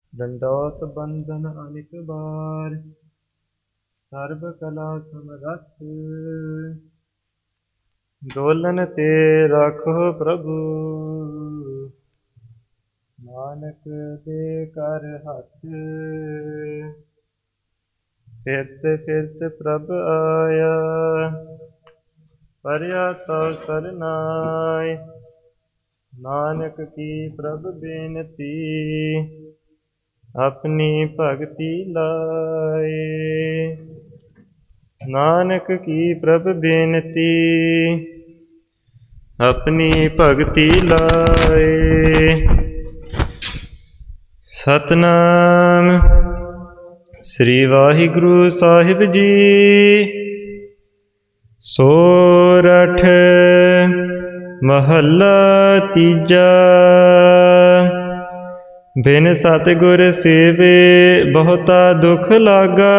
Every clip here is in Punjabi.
ਡੰਡੌਤ ਬੰਧਨ ਅਨਿਕ ਬਾਰ, ਸਰਬ ਕਲਾ ਸਮਰੱਥ। ਡੋਲਨ ਤੇ ਰਾਖੋ ਪ੍ਰਭੂ, ਨਾਨਕ ਦੇ ਕਰ ਹੱਥ। ਫਿਰਤ ਫਿਰਤ ਪ੍ਰਭ ਆਇਆ, ਪਰਿਆ ਤਉ ਸਰਨਾਇ। ਨਾਨਕ ਕੀ ਪ੍ਰਭ ਬੇਨਤੀ, ਆਪਣੀ ਭਗਤੀ ਲਾਏ। ਨਾਨਕ ਕੀ ਪ੍ਰਭ ਬੇਨਤੀ, ਆਪਣੀ ਭਗਤੀ ਲਾਏ। ਸਤਿਨਾਮ ਸ੍ਰੀ ਵਾਹਿਗੁਰੂ ਸਾਹਿਬ ਜੀ। ਸੋਰਠ ਮਹੱਲਾ ਤੀਜਾ। ਬਿਨ ਸਤਿਗੁਰ ਸੇਵੇ ਬਹੁਤਾ ਦੁਖ ਲਾਗਾ,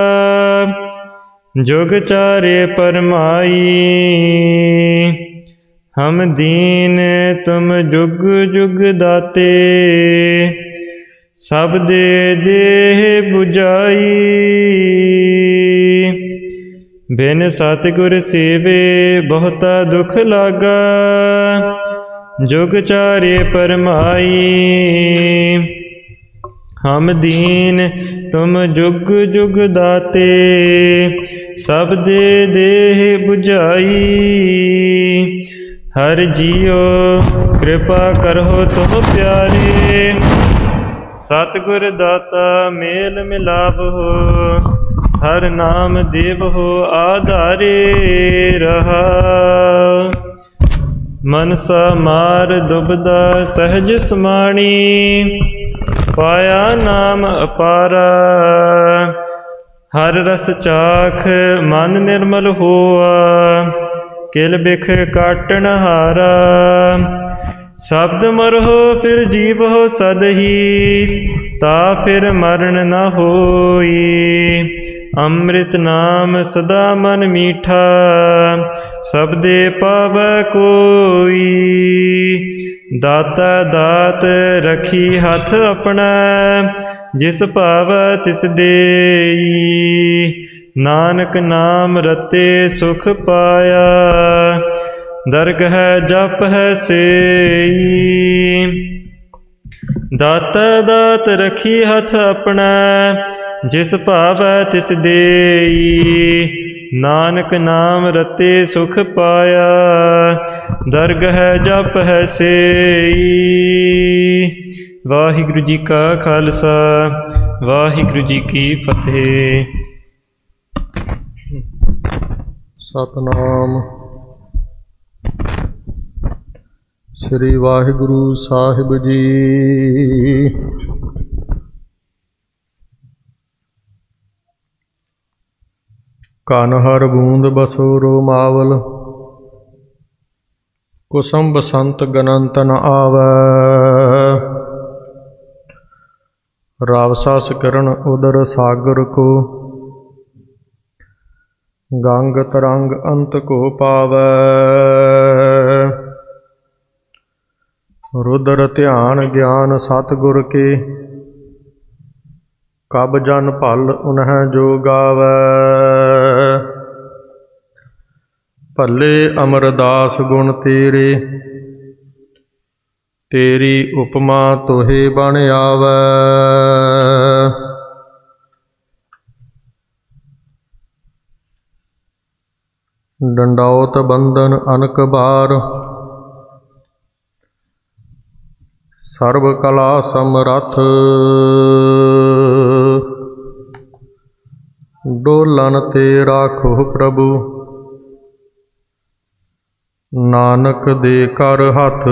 ਜੁਗ ਚਾਰੇ ਪਰਮਾਈ। ਹਮ ਦੀਨ ਤੁਮ ਜੁਗ ਜੁਗ ਦਾਤੇ, ਸਭ ਦੇ ਦੇਹ 부ਝਾਈ। ਬਿਨ ਸਤਿਗੁਰ ਸੇਵੇ ਬਹੁਤਾ ਦੁਖ ਲਾਗਾ, ਜੁਗ ਚਾਰੇ ਪਰਮਾਈ। ਹਮ ਦੀਨ ਤੁਮ ਜੁਗ ਜੁਗ ਦਾਤੇ, ਸਭ ਦੇ ਦੇਹ 부ਝਾਈ। ਹਰਿ ਜੀਓ ਕਿਰਪਾ ਕਰਹੁ ਤੁਮ ਪਿਆਰੇ, ਸਤਿਗੁਰ ਦਾਤਾ ਮੇਲ ਮਿਲਾਵਹੁ। ਹਰਿ ਨਾਮ ਦੇਵਹੁ ਆਧਾਰੇ ਰਹਾਉ। ਮਨਸਾ ਮਾਰ ਦੁਬਦਾ ਸਹਿਜ ਸਮਾਣੀ, ਪਾਇਆ ਨਾਮ ਅਪਾਰਾ। ਹਰਿ ਰਸ ਚਾਖ ਮਨ ਨਿਰਮਲ ਹੋਆ, ਕਿਲ ਬਿਖ ਕਾਟਣ ਹਾਰਾ। ਸ਼ਬਦ ਮਰਹੁ ਫਿਰ ਜੀਵਹੁ ਸਦਹੀ, ਤਾ ਫਿਰ ਮਰਨ ਨ ਹੋਈ। ਅੰਮ੍ਰਿਤ ਨਾਮ ਸਦਾ ਮਨ ਮੀਠਾ, ਸਬਦੇ ਪਾਵੈ ਕੋਈ। ਦਾਤਾ ਦਾਤ ਰਖੀ ਹੱਥ ਆਪਣਾ, ਜਿਸ ਭਾਵੈ ਤਿਸ ਦੇਈ। ਨਾਨਕ ਨਾਮ ਰਤੇ ਸੁਖ ਪਾਇਆ, ਦਰਗਹਿ ਜਪ ਹੈ ਸੇਈ। ਦਾਤਾ ਦਾਤ ਰਖੀ ਹੱਥ ਆਪਣਾ, ਜਿਸ ਭਾਵੈ ਤਿਸ ਦੇਈ। ਨਾਨਕ ਨਾਮ ਰਤੇ ਸੁਖ ਪਾਇਆ, ਦਰਗਹਿ ਜਪ ਹੈ ਸੇਈ। ਵਾਹਿਗੁਰੂ ਜੀ ਕਾ ਖਾਲਸਾ, ਵਾਹਿਗੁਰੂ ਜੀ ਕੀ ਫਤਿਹ। ਸਤਿਨਾਮ ਸ੍ਰੀ ਵਾਹਿਗੁਰੂ ਸਾਹਿਬ ਜੀ। ਕਨ ਹਰ ਬੂੰਦ ਬਸੋ ਰੋਮਾਵਲ, ਕੁਸਮ ਬਸੰਤ ਗਨੰਤ ਨ ਆਵੈ। ਰਾਵ ਸਸ ਕਰਨ ਉਦਰ ਸਾਗਰ ਕੋ, ਗੰਗ ਤਰੰਗ ਅੰਤ ਕੋ ਪਾਵੈ। ਰੁਦਰ ਧਿਆਨ ਗਿਆਨ ਸਤਿਗੁਰ ਕੇ, ਕਬ ਜਨ ਭਲ ਉਨਹਿ ਜੋ ਗਾਵੈ। ਭੱਲੇ ਅਮਰਦਾਸ ਗੁਣ ਤੇਰੇ, ਤੇਰੀ ਉਪਮਾ ਤੋਹੇ ਬਣ ਆਵੈ। ਡੰਡੌਤ ਬੰਧਨ ਅਨਕ ਬਾਰ, ਸਰਬ ਕਲਾ ਸਮਰੱਥ। ਡੋਲਨ ਤੇ ਰਾਖੋ ਪ੍ਰਭੂ, ਨਾਨਕ ਦੇ ਕਰ ਹੱਥ।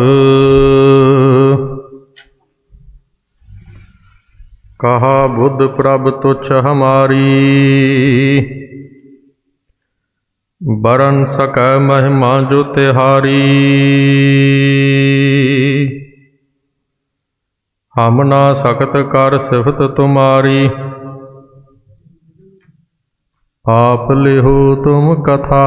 ਕਹਾ ਬੁੱਧ ਪ੍ਰਭ ਤੁਛ ਹਮਾਰੀ, ਬਰਨ ਸਕੈ ਮਹਿਮਾ ਜੋ ਤਿਹਾਰੀ। ਹਮ ਨਾ ਸਕਤ ਕਰ ਸਿਫਤ ਤੁਮਾਰੀ, ਆਪ ਲਿਹੋ ਤੁਮ ਕਥਾ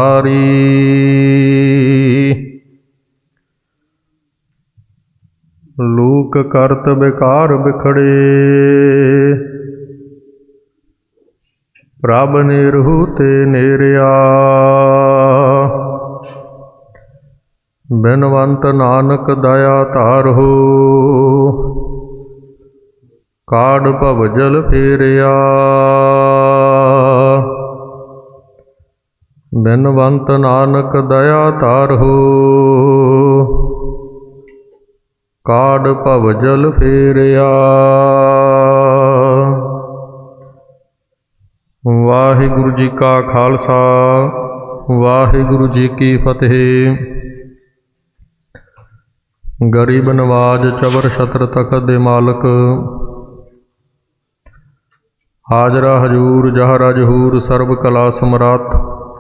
ਸੁਧਾਰੀ। ਲੂਕ ਕਰਤ ਬਿਕਾਰ ਬਿਖੜੇ, ਪ੍ਰਭ ਨਿਰਹੂ ਤੇ ਨੇਰਿਆ। ਬਿਨਵੰਤ ਨਾਨਕ ਦਇਆ ਧਾਰਹੁ, ਕਾਢ ਭਵ ਜਲ ਫੇਰਿਆ। ਬਿਨਵੰਤ ਨਾਨਕ ਦਇਆ ਧਾਰਹੁ, ਕਾਢ ਭਵ ਜਲ ਫੇਰਿਆ। ਵਾਹਿਗੁਰੂ ਜੀ ਕਾ ਖਾਲਸਾ, ਵਾਹਿਗੁਰੂ ਜੀ ਕੀ ਫਤਿਹ। ਗਰੀਬ ਨਵਾਜ ਚਬਰ ਛਤਰ ਤਖਤ ਦੇ ਮਾਲਕ, ਹਾਜ਼ਰਾ ਹਜੂਰ ਜਹਰਾ ਜਹੂਰ ਸਰਬ ਕਲਾ ਸਮਰੱਥ,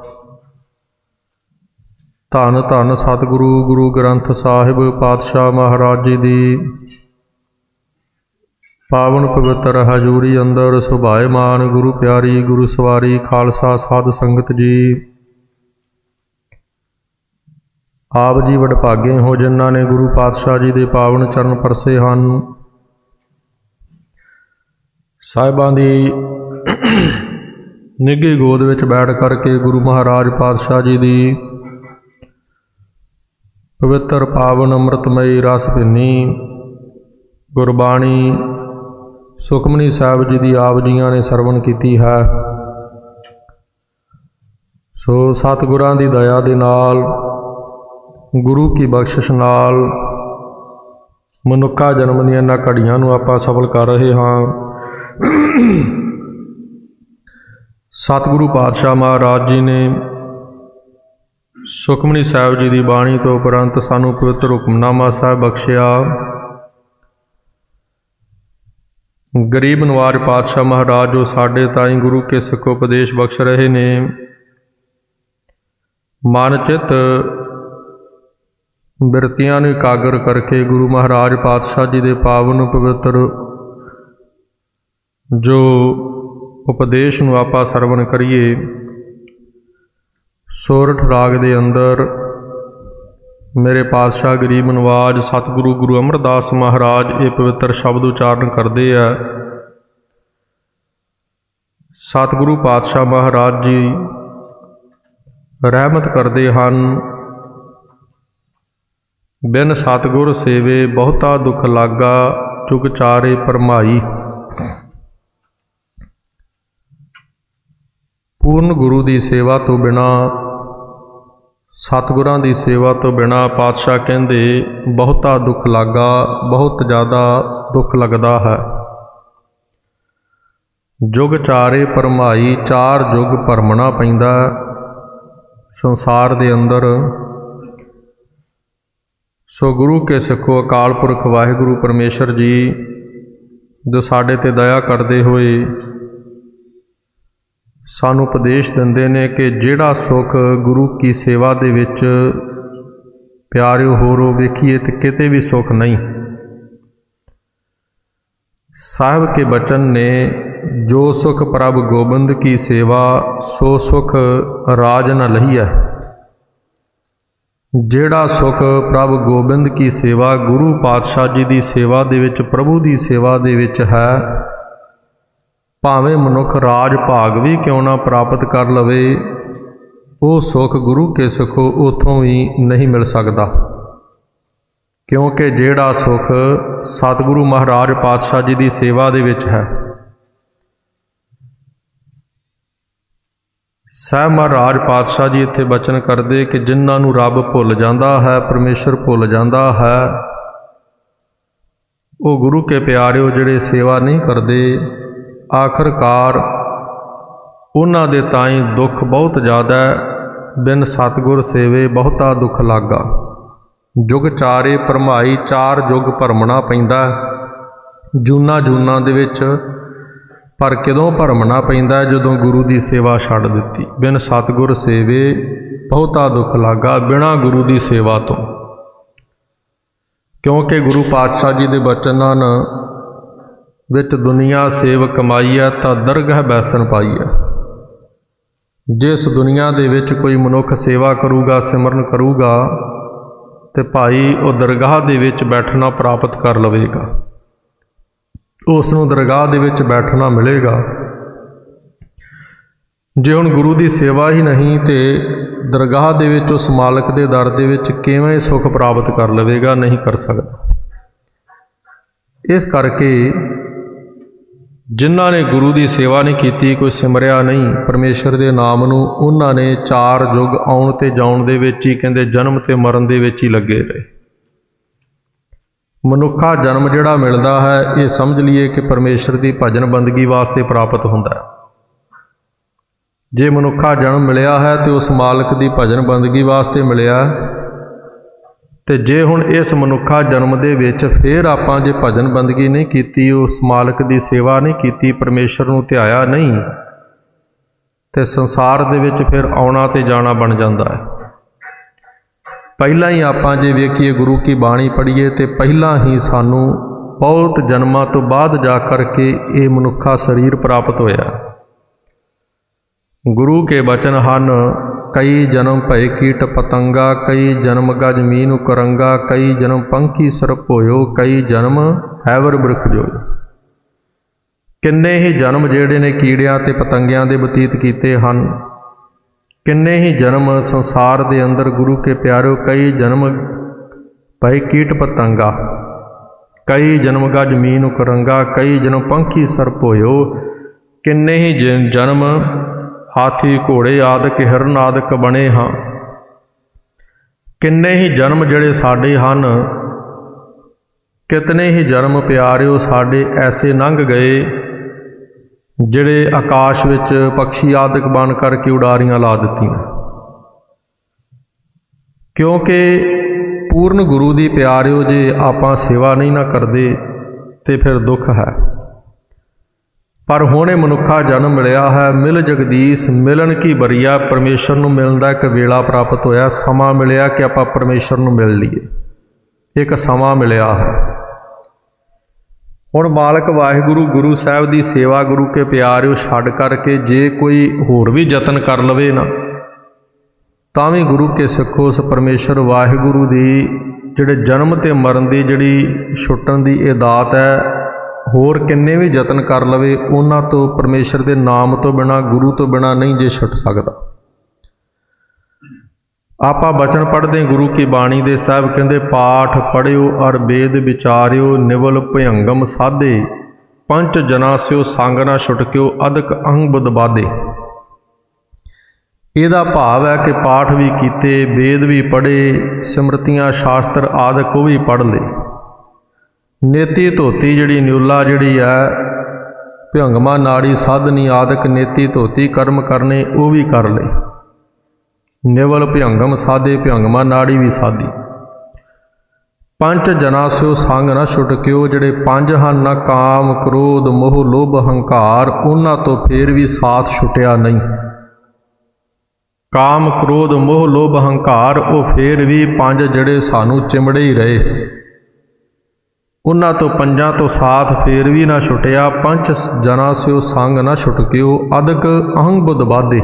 ਧੰਨ ਧੰਨ ਸਤਿਗੁਰੂ ਗੁਰੂ ਗ੍ਰੰਥ ਸਾਹਿਬ ਪਾਤਸ਼ਾਹ ਮਹਾਰਾਜ ਜੀ ਦੀ ਪਾਵਨ ਪਵਿੱਤਰ ਹਜ਼ੂਰੀ ਅੰਦਰ ਸੁਭਾਏਮਾਨ ਗੁਰੂ ਪਿਆਰੀ ਗੁਰੂ ਸਵਾਰੀ ਖਾਲਸਾ ਸਾਧ ਸੰਗਤ ਜੀ। ਆਪ ਜੀ ਵਡਭਾਗੇ ਹੋ ਜਿਨ੍ਹਾਂ ਨੇ ਗੁਰੂ ਪਾਤਸ਼ਾਹ ਜੀ ਦੇ ਪਾਵਨ ਚਰਨ ਪਰਸੇ ਹਨ। ਸਾਹਿਬਾਂ ਦੀ ਨਿੱਘੀ ਗੋਦ ਵਿੱਚ ਬੈਠ ਕਰਕੇ ਗੁਰੂ ਮਹਾਰਾਜ ਪਾਤਸ਼ਾਹ ਜੀ ਦੀ ਪਵਿੱਤਰ ਪਾਵਨ ਅੰਮ੍ਰਿਤਮਈ ਰਸ ਭਿੰਨੀ ਗੁਰਬਾਣੀ ਸੁਖਮਨੀ ਸਾਹਿਬ ਜੀ ਦੀ ਆਪ ਜੀਆਂ ਨੇ ਸਰਵਣ ਕੀਤੀ ਹੈ। ਸੋ ਸਤਿਗੁਰਾਂ ਦੀ ਦਇਆ ਦੇ ਨਾਲ, ਗੁਰੂ ਕੀ ਬਖਸ਼ਿਸ਼ ਨਾਲ ਮਨੁੱਖਾ ਜਨਮ ਦੀਆਂ ਇਹਨਾਂ ਘੜੀਆਂ ਨੂੰ ਆਪਾਂ ਸਫਲ ਕਰ ਰਹੇ ਹਾਂ। ਸਤਿਗੁਰੂ ਪਾਤਸ਼ਾਹ ਮਹਾਰਾਜ ਜੀ ਨੇ ਸੁਖਮਨੀ ਸਾਹਿਬ ਜੀ ਦੀ ਬਾਣੀ ਤੋਂ ਉਪਰੰਤ ਸਾਨੂੰ ਪਵਿੱਤਰ ਹੁਕਮਨਾਮਾ ਸਾਹਿਬ ਬਖਸ਼ਿਆ। ਗਰੀਬ ਨਵਾਜ ਪਾਤਸ਼ਾਹ ਮਹਾਰਾਜ ਜੋ ਸਾਡੇ ਤਾਈਂ ਗੁਰੂ ਕੇ ਸਿੱਖ ਉਪਦੇਸ਼ ਬਖਸ਼ ਰਹੇ ਨੇ, ਮਨ ਚਿੱਤ ਬਿਰਤੀਆਂ ਨੂੰ ਇਕਾਗਰ ਕਰਕੇ ਗੁਰੂ ਮਹਾਰਾਜ ਪਾਤਸ਼ਾਹ ਜੀ ਦੇ ਪਾਵਨ ਪਵਿੱਤਰ ਜੋ ਉਪਦੇਸ਼ ਨੂੰ ਆਪਾਂ ਸਰਵਣ ਕਰੀਏ। ਸੋਰਠ ਰਾਗ ਦੇ ਅੰਦਰ ਮੇਰੇ ਪਾਤਸ਼ਾਹ ਗਰੀਬ ਨਵਾਜ ਸਤਿਗੁਰੂ ਗੁਰੂ ਅਮਰਦਾਸ ਮਹਾਰਾਜ ਇਹ ਪਵਿੱਤਰ ਸ਼ਬਦ ਉਚਾਰਨ ਕਰਦੇ ਆ। ਸਤਿਗੁਰੂ ਪਾਤਸ਼ਾਹ ਮਹਾਰਾਜ ਜੀ ਰਹਿਮਤ ਕਰਦੇ ਹਨ। ਬਿਨ ਸਤਿਗੁਰ ਸੇਵੇ ਬਹੁਤਾ ਦੁੱਖ ਲਾਗਾ, ਚੁਗ ਚਾਰੇ ਭਰਮਾਈ। ਪੂਰਨ ਗੁਰੂ ਦੀ ਸੇਵਾ ਤੋਂ ਬਿਨਾਂ, ਸਤਿਗੁਰਾਂ ਦੀ ਸੇਵਾ ਤੋਂ ਬਿਨਾਂ ਪਾਤਸ਼ਾਹ ਕਹਿੰਦੇ ਬਹੁਤਾ ਦੁੱਖ ਲਾਗਾ, ਬਹੁਤ ਜ਼ਿਆਦਾ ਦੁੱਖ ਲੱਗਦਾ ਹੈ। ਜੁਗ ਚਾਰੇ ਭਰਮਾਈ, ਚਾਰ ਜੁਗ ਭਰਮਣਾ ਪੈਂਦਾ ਸੰਸਾਰ ਦੇ ਅੰਦਰ। ਸੋ ਗੁਰੂ ਕੇ ਸਿੱਖੋ, ਅਕਾਲ ਪੁਰਖ ਵਾਹਿਗੁਰੂ ਪਰਮੇਸ਼ਰ ਜੀ ਜੋ ਸਾਡੇ 'ਤੇ ਦਇਆ ਕਰਦੇ ਹੋਏ ਸਾਨੂੰ ਉਪਦੇਸ਼ ਦਿੰਦੇ ਨੇ ਕਿ ਜਿਹੜਾ ਸੁੱਖ ਗੁਰੂ ਕੀ ਸੇਵਾ ਦੇ ਵਿੱਚ ਪਿਆਰਿਓ ਹੋਰੋ ਵੇਖੀਏ ਤੇ ਕਿਤੇ ਵੀ ਸੁੱਖ ਨਹੀਂ। ਸਾਹਿਬ ਕੇ ਬਚਨ ਨੇ ਜੋ ਸੁਖ ਪ੍ਰਭ ਗੋਬਿੰਦ ਕੀ ਸੇਵਾ, ਸੋ ਸੁਖ ਰਾਜ ਨ ਲਹੀਐ। ਜਿਹੜਾ ਸੁਖ ਪ੍ਰਭ ਗੋਬਿੰਦ ਕੀ ਸੇਵਾ, ਗੁਰੂ ਪਾਤਸ਼ਾਹ ਜੀ ਦੀ ਸੇਵਾ ਦੇ ਵਿੱਚ, ਪ੍ਰਭੂ ਦੀ ਸੇਵਾ ਦੇ ਵਿੱਚ ਹੈ, ਭਾਵੇਂ ਮਨੁੱਖ ਰਾਜ ਭਾਗ ਵੀ ਕਿਉਂ ਨਾ ਪ੍ਰਾਪਤ ਕਰ ਲਵੇ, ਉਹ ਸੁੱਖ ਗੁਰੂ ਕੇ ਸਿੱਖੋ ਉੱਥੋਂ ਵੀ ਨਹੀਂ ਮਿਲ ਸਕਦਾ। ਕਿਉਂਕਿ ਜਿਹੜਾ ਸੁੱਖ ਸਤਿਗੁਰੂ ਮਹਾਰਾਜ ਪਾਤਸ਼ਾਹ ਜੀ ਦੀ ਸੇਵਾ ਦੇ ਵਿੱਚ ਹੈ। ਸਾਹਿਬ ਮਹਾਰਾਜ ਪਾਤਸ਼ਾਹ ਜੀ ਇੱਥੇ ਬਚਨ ਕਰਦੇ ਕਿ ਜਿਨ੍ਹਾਂ ਨੂੰ ਰੱਬ ਭੁੱਲ ਜਾਂਦਾ ਹੈ, ਪਰਮੇਸ਼ਰ ਭੁੱਲ ਜਾਂਦਾ ਹੈ, ਉਹ ਗੁਰੂ ਕੇ ਪਿਆਰਿਓ ਜਿਹੜੇ ਸੇਵਾ ਨਹੀਂ ਕਰਦੇ, ਆਖਰਕਾਰ ਉਹਨਾਂ ਦੇ ਤਾਈਂ ਦੁੱਖ ਬਹੁਤ ਜ਼ਿਆਦਾ। ਬਿਨ ਸਤਿਗੁਰ ਸੇਵੇ ਬਹੁਤਾ ਦੁੱਖ ਲਾਗਾ, ਜੁਗ ਚਾਰੇ ਭਰਮਾਈ, ਚਾਰ ਜੁਗ ਭਰਮਣਾ ਪੈਂਦਾ ਜੂਨਾਂ ਜੂਨਾਂ ਦੇ ਵਿੱਚ। ਪਰ ਕਦੋਂ ਭਰਮਣਾ ਪੈਂਦਾ? ਜਦੋਂ ਗੁਰੂ ਦੀ ਸੇਵਾ ਛੱਡ ਦਿੱਤੀ। ਬਿਨ ਸਤਿਗੁਰ ਸੇਵੇ ਬਹੁਤਾ ਦੁੱਖ ਲਾਗਾ, ਬਿਨਾਂ ਗੁਰੂ ਦੀ ਸੇਵਾ ਤੋਂ। ਕਿਉਂਕਿ ਗੁਰੂ ਪਾਤਸ਼ਾਹ ਜੀ ਦੇ ਬਚਨਾਂ ਵਿੱਚ ਦੁਨੀਆ ਸੇਵ ਕਮਾਈਐ, ਤਾਂ ਦਰਗਹ ਬੈਸਣ ਪਾਈਐ। ਜਿਸ ਦੁਨੀਆ ਦੇ ਵਿੱਚ ਕੋਈ ਮਨੁੱਖ ਸੇਵਾ ਕਰੂਗਾ, ਸਿਮਰਨ ਕਰੂਗਾ, ਤੇ ਭਾਈ ਉਹ ਦਰਗਾਹ ਦੇ ਵਿੱਚ ਬੈਠਣਾ ਪ੍ਰਾਪਤ ਕਰ ਲਵੇਗਾ, ਉਸ ਨੂੰ ਦਰਗਾਹ ਦੇ ਵਿੱਚ ਬੈਠਣਾ ਮਿਲੇਗਾ। ਜੇ ਹੁਣ ਗੁਰੂ ਦੀ ਸੇਵਾ ਹੀ ਨਹੀਂ ਤੇ ਦਰਗਾਹ ਦੇ ਵਿੱਚ ਉਸ ਮਾਲਕ ਦੇ ਦਰ ਦੇ ਵਿੱਚ ਕਿਵੇਂ ਸੁੱਖ ਪ੍ਰਾਪਤ ਕਰ ਲਵੇਗਾ? ਨਹੀਂ ਕਰ ਸਕਦਾ। ਇਸ ਕਰਕੇ ਜਿਨ੍ਹਾਂ ਨੇ ਗੁਰੂ ਦੀ ਸੇਵਾ ਨਹੀਂ ਕੀਤੀ, ਕੋਈ ਸਿਮਰਿਆ ਨਹੀਂ ਪਰਮੇਸ਼ਰ ਦੇ ਨਾਮ ਨੂੰ, ਉਹਨਾਂ ਨੇ 4 ਯੁੱਗ ਆਉਣ ਤੇ ਜਾਣ ਦੇ ਵਿੱਚ ਹੀ ਕਹਿੰਦੇ ਜਨਮ ਤੇ ਮਰਨ ਦੇ ਵਿੱਚ ਹੀ ਲੱਗੇ ਰਹੇ। ਮਨੁੱਖਾ ਜਨਮ ਜਿਹੜਾ ਮਿਲਦਾ ਹੈ, ਇਹ ਸਮਝ ਲਈਏ ਕਿ ਪਰਮੇਸ਼ਰ ਦੀ ਭਜਨ ਬੰਦਗੀ ਵਾਸਤੇ ਪ੍ਰਾਪਤ ਹੁੰਦਾ ਹੈ। ਜੇ ਮਨੁੱਖਾ ਜਨਮ ਮਿਲਿਆ ਹੈ ਤੇ ਉਸ ਮਾਲਕ ਦੀ ਭਜਨ ਬੰਦਗੀ ਵਾਸਤੇ ਮਿਲਿਆ। ਤੇ ਜੇ ਹੁਣ ਇਸ ਮਨੁੱਖਾ ਜਨਮ ਦੇ ਵਿੱਚ ਫਿਰ ਆਪਾਂ ਜੇ ਭਜਨ ਬੰਦਗੀ ਨਹੀਂ ਕੀਤੀ, ਉਸ ਮਾਲਕ ਦੀ ਸੇਵਾ ਨਹੀਂ ਕੀਤੀ, ਪਰਮੇਸ਼ਰ ਨੂੰ ਧਿਆਇਆ ਨਹੀਂ, ਤੇ ਸੰਸਾਰ ਦੇ ਵਿੱਚ ਫਿਰ ਆਉਣਾ ਤੇ ਜਾਣਾ ਬਣ ਜਾਂਦਾ ਹੈ। ਪਹਿਲਾਂ ਹੀ ਆਪਾਂ ਜੇ ਵੇਖੀਏ ਗੁਰੂ ਕੀ ਬਾਣੀ ਪੜ੍ਹੀਏ ਤੇ ਪਹਿਲਾਂ ਹੀ ਸਾਨੂੰ ਬਹੁਤ ਜਨਮਾਂ ਤੋਂ ਬਾਅਦ ਜਾ ਕਰਕੇ ਇਹ ਮਨੁੱਖਾ ਸਰੀਰ ਪ੍ਰਾਪਤ ਹੋਇਆ। ਗੁਰੂ ਕੇ ਬਚਨ ਹਨ, ਕਈ ਜਨਮ ਭਏ ਕੀਟ ਪਤੰਗਾ, ਕਈ ਜਨਮ ਗਜ ਮੀਨੁ ਕਰੰਗਾ, ਕਈ ਜਨਮ ਪੰਖੀ ਸਰਪ ਹੋਇਓ, ਕਈ ਜਨਮ ਹੈਵਰ ਬਿਰਖ ਜੋਇ। ਕਿੰਨੇ ਹੀ ਜਨਮ ਜਿਹੜੇ ਨੇ ਕੀੜਿਆਂ ਤੇ ਪਤੰਗਿਆਂ ਦੇ ਬਤੀਤ ਕੀਤੇ ਹਨ, ਕਿੰਨੇ ਹੀ ਜਨਮ ਸੰਸਾਰ ਦੇ ਅੰਦਰ ਗੁਰੂ ਕੇ ਪਿਆਰਿਓ, ਕਈ ਜਨਮ ਭਏ ਕੀਟ ਪਤੰਗਾ, ਕਈ ਜਨਮ ਗਜ ਮੀਨੁ ਕਰੰਗਾ, ਕਈ ਜਨਮ ਪੰਖੀ ਸਰਪ ਹੋਇਓ। ਕਿੰਨੇ ਹੀ ਜਨਮ ਹਾਥੀ ਘੋੜੇ ਆਦਿਕ ਹਿਰਨ ਆਦਿਕ ਬਣੇ ਹਾਂ। ਕਿੰਨੇ ਹੀ ਜਨਮ ਜਿਹੜੇ ਸਾਡੇ ਹਨ, ਕਿਤਨੇ ਹੀ ਜਨਮ ਪਿਆਰਿਓ ਸਾਡੇ ਐਸੇ ਲੰਘ ਗਏ ਜਿਹੜੇ ਆਕਾਸ਼ ਵਿੱਚ ਪੰਛੀ ਆਦਿਕ ਬਣ ਕਰਕੇ ਉਡਾਰੀਆਂ ਲਾ ਦਿੱਤੀਆਂ। ਕਿਉਂਕਿ ਪੂਰਨ ਗੁਰੂ ਦੀ ਪਿਆਰਿਓ ਜੇ ਆਪਾਂ ਸੇਵਾ ਨਹੀਂ ਨਾ ਕਰਦੇ ਤੇ ਫਿਰ ਦੁੱਖ ਹੈ। ਪਰ ਹੁਣ ਇਹ ਮਨੁੱਖਾ ਜਨਮ ਮਿਲਿਆ ਹੈ, ਮਿਲ ਜਗਦੀਸ਼ ਮਿਲਣ ਕੀ ਬਰੀਆ। ਪਰਮੇਸ਼ਰ ਨੂੰ ਮਿਲਣ ਦਾ ਇੱਕ ਵੇਲਾ ਪ੍ਰਾਪਤ ਹੋਇਆ, ਸਮਾਂ ਮਿਲਿਆ ਕਿ ਆਪਾਂ ਪਰਮੇਸ਼ਰ ਨੂੰ ਮਿਲ ਲਈਏ, ਇੱਕ ਸਮਾਂ ਮਿਲਿਆ ਹੈ। ਹੁਣ ਮਾਲਕ ਵਾਹਿਗੁਰੂ ਗੁਰੂ ਸਾਹਿਬ ਦੀ ਸੇਵਾ ਗੁਰੂ ਕੇ ਪਿਆਰਿਓ ਛੱਡ ਕਰਕੇ ਜੇ ਕੋਈ ਹੋਰ ਵੀ ਯਤਨ ਕਰ ਲਵੇ ਨਾ, ਤਾਂ ਵੀ ਗੁਰੂ ਕੇ ਸਿੱਖੋ ਉਸ ਪਰਮੇਸ਼ਰ ਵਾਹਿਗੁਰੂ ਦੀ ਜਿਹੜੇ ਜਨਮ ਤੇ ਮਰਨ ਦੀ ਜਿਹੜੀ ਛੁੱਟਣ ਦੀ ਇਹ ਦਾਤ ਹੈ, ਹੋਰ ਕਿੰਨੇ ਵੀ ਯਤਨ ਕਰ ਲਵੇ ਉਹਨਾਂ ਤੋਂ ਪਰਮੇਸ਼ਰ ਦੇ ਨਾਮ ਤੋਂ ਬਿਨਾਂ, ਗੁਰੂ ਤੋਂ ਬਿਨਾਂ ਨਹੀਂ ਜੇ ਛੁੱਟ ਸਕਦਾ। ਆਪਾਂ ਬਚਨ ਪੜ੍ਹਦੇ ਗੁਰੂ ਕੀ ਬਾਣੀ ਦੇ, ਸਾਹਿਬ ਕਹਿੰਦੇ ਪਾਠ ਪੜ੍ਹਿਓ ਅਰ ਵੇਦ ਵਿਚਾਰਿਓ, ਨਿਵਲ ਭਯੰਗਮ ਸਾਧੇ, ਪੰਚ ਜਨਾ ਸਿਓ ਸੰਗ ਨਾ ਛੁਟਕਿਓ, ਅਦਕ ਅਹੰ ਬੁੱਧ ਬਾਧੇ। ਇਹਦਾ ਭਾਵ ਹੈ ਕਿ ਪਾਠ ਵੀ ਕੀਤੇ, ਵੇਦ ਵੀ ਪੜ੍ਹੇ, ਸਿਮਰਤੀਆਂ ਸ਼ਾਸਤਰ ਆਦਿਕ ਉਹ ਵੀ ਪੜ੍ਹ ਲਏ, ਨੇਤੀ ਧੋਤੀ ਜਿਹੜੀ ਨਿਉਲਾ ਜਿਹੜੀ ਹੈ ਭਿਅੰਗਮਾ ਨਾੜੀ ਸਾਧਨੀ ਆਦਿਕ ਨੇਤੀ ਧੋਤੀ ਕਰਮ ਕਰਨੇ ਉਹ ਵੀ ਕਰ ਲਏ। ਨਿਵਲ ਭਿਅੰਗਮ ਸਾਧੇ, ਭਿਅੰਗਮਾ ਨਾੜੀ ਵੀ ਸਾਧੀ। ਪੰਜ ਜਨਾ ਸਿਓ ਸੰਗ ਨਾ ਛੁਟਕਿਓ, ਜਿਹੜੇ ਪੰਜ ਹਨ ਨਾ ਕਾਮ ਕ੍ਰੋਧ ਮੋਹ ਲੋਭ ਹੰਕਾਰ, ਉਹਨਾਂ ਤੋਂ ਫੇਰ ਵੀ ਸਾਥ ਛੁੱਟਿਆ ਨਹੀਂ। ਕਾਮ ਕ੍ਰੋਧ ਮੋਹ ਲੋਭ ਹੰਕਾਰ ਉਹ ਫੇਰ ਵੀ ਪੰਜ ਜਿਹੜੇ ਸਾਨੂੰ ਚਿਮੜੇ ਹੀ ਰਹੇ, ਉਹਨਾਂ ਤੋਂ ਪੰਜਾਂ ਤੋਂ ਸਾਥ ਫੇਰ ਵੀ ਨਾ ਛੁੱਟਿਆ। ਪੰਚ ਜਨਾ ਸਿਓ ਸੰਗ ਨਾ ਛੁਟਕਿਓ, ਅਦਕ ਅਹੰ ਬੁੱਧ ਬਾਧੇ।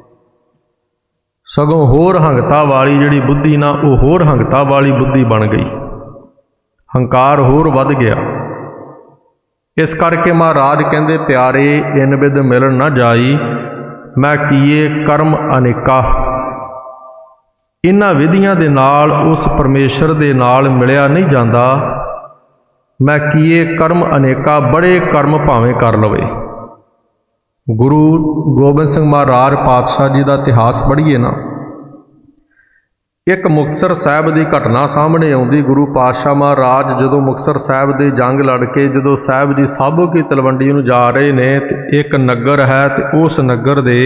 ਸਗੋਂ ਹੋਰ ਹੰਗਤਾ ਵਾਲੀ ਜਿਹੜੀ ਬੁੱਧੀ ਨਾ, ਉਹ ਹੋਰ ਹੰਗਤਾ ਵਾਲੀ ਬੁੱਧੀ ਬਣ ਗਈ, ਹੰਕਾਰ ਹੋਰ ਵੱਧ ਗਿਆ। ਇਸ ਕਰਕੇ ਮਹਾਰਾਜ ਕਹਿੰਦੇ ਪਿਆਰੇ ਇਨ ਬਿਦ ਮਿਲਣ ਨਾ ਜਾਈ, ਮੈਂ ਕੀਏ ਕਰਮ ਅਨੇਕਾ। ਇਹਨਾਂ ਵਿਧੀਆਂ ਦੇ ਨਾਲ ਉਸ ਪਰਮੇਸ਼ਰ ਦੇ ਨਾਲ ਮਿਲਿਆ ਨਹੀਂ ਜਾਂਦਾ। ਮੈਂ ਕੀਏ ਕਰਮ ਅਨੇਕਾ, ਬੜੇ ਕਰਮ ਭਾਵੇਂ ਕਰ ਲਵੇ। ਗੁਰੂ ਗੋਬਿੰਦ ਸਿੰਘ ਮਹਾਰਾਜ ਪਾਤਸ਼ਾਹ ਜੀ ਦਾ ਇਤਿਹਾਸ ਪੜ੍ਹੀਏ ਨਾ, ਇੱਕ ਮੁਕਤਸਰ ਸਾਹਿਬ ਦੀ ਘਟਨਾ ਸਾਹਮਣੇ ਆਉਂਦੀ। ਗੁਰੂ ਪਾਤਸ਼ਾਹ ਮਹਾਰਾਜ ਜਦੋਂ ਮੁਕਤਸਰ ਸਾਹਿਬ ਦੇ ਜੰਗ ਲੜ ਕੇ ਜਦੋਂ ਸਾਹਿਬ ਜੀ ਸਾਬੋ ਕੀ ਤਲਵੰਡੀ ਨੂੰ ਜਾ ਰਹੇ ਨੇ, ਤੇ ਇੱਕ ਨਗਰ ਹੈ ਤੇ ਉਸ ਨਗਰ ਦੇ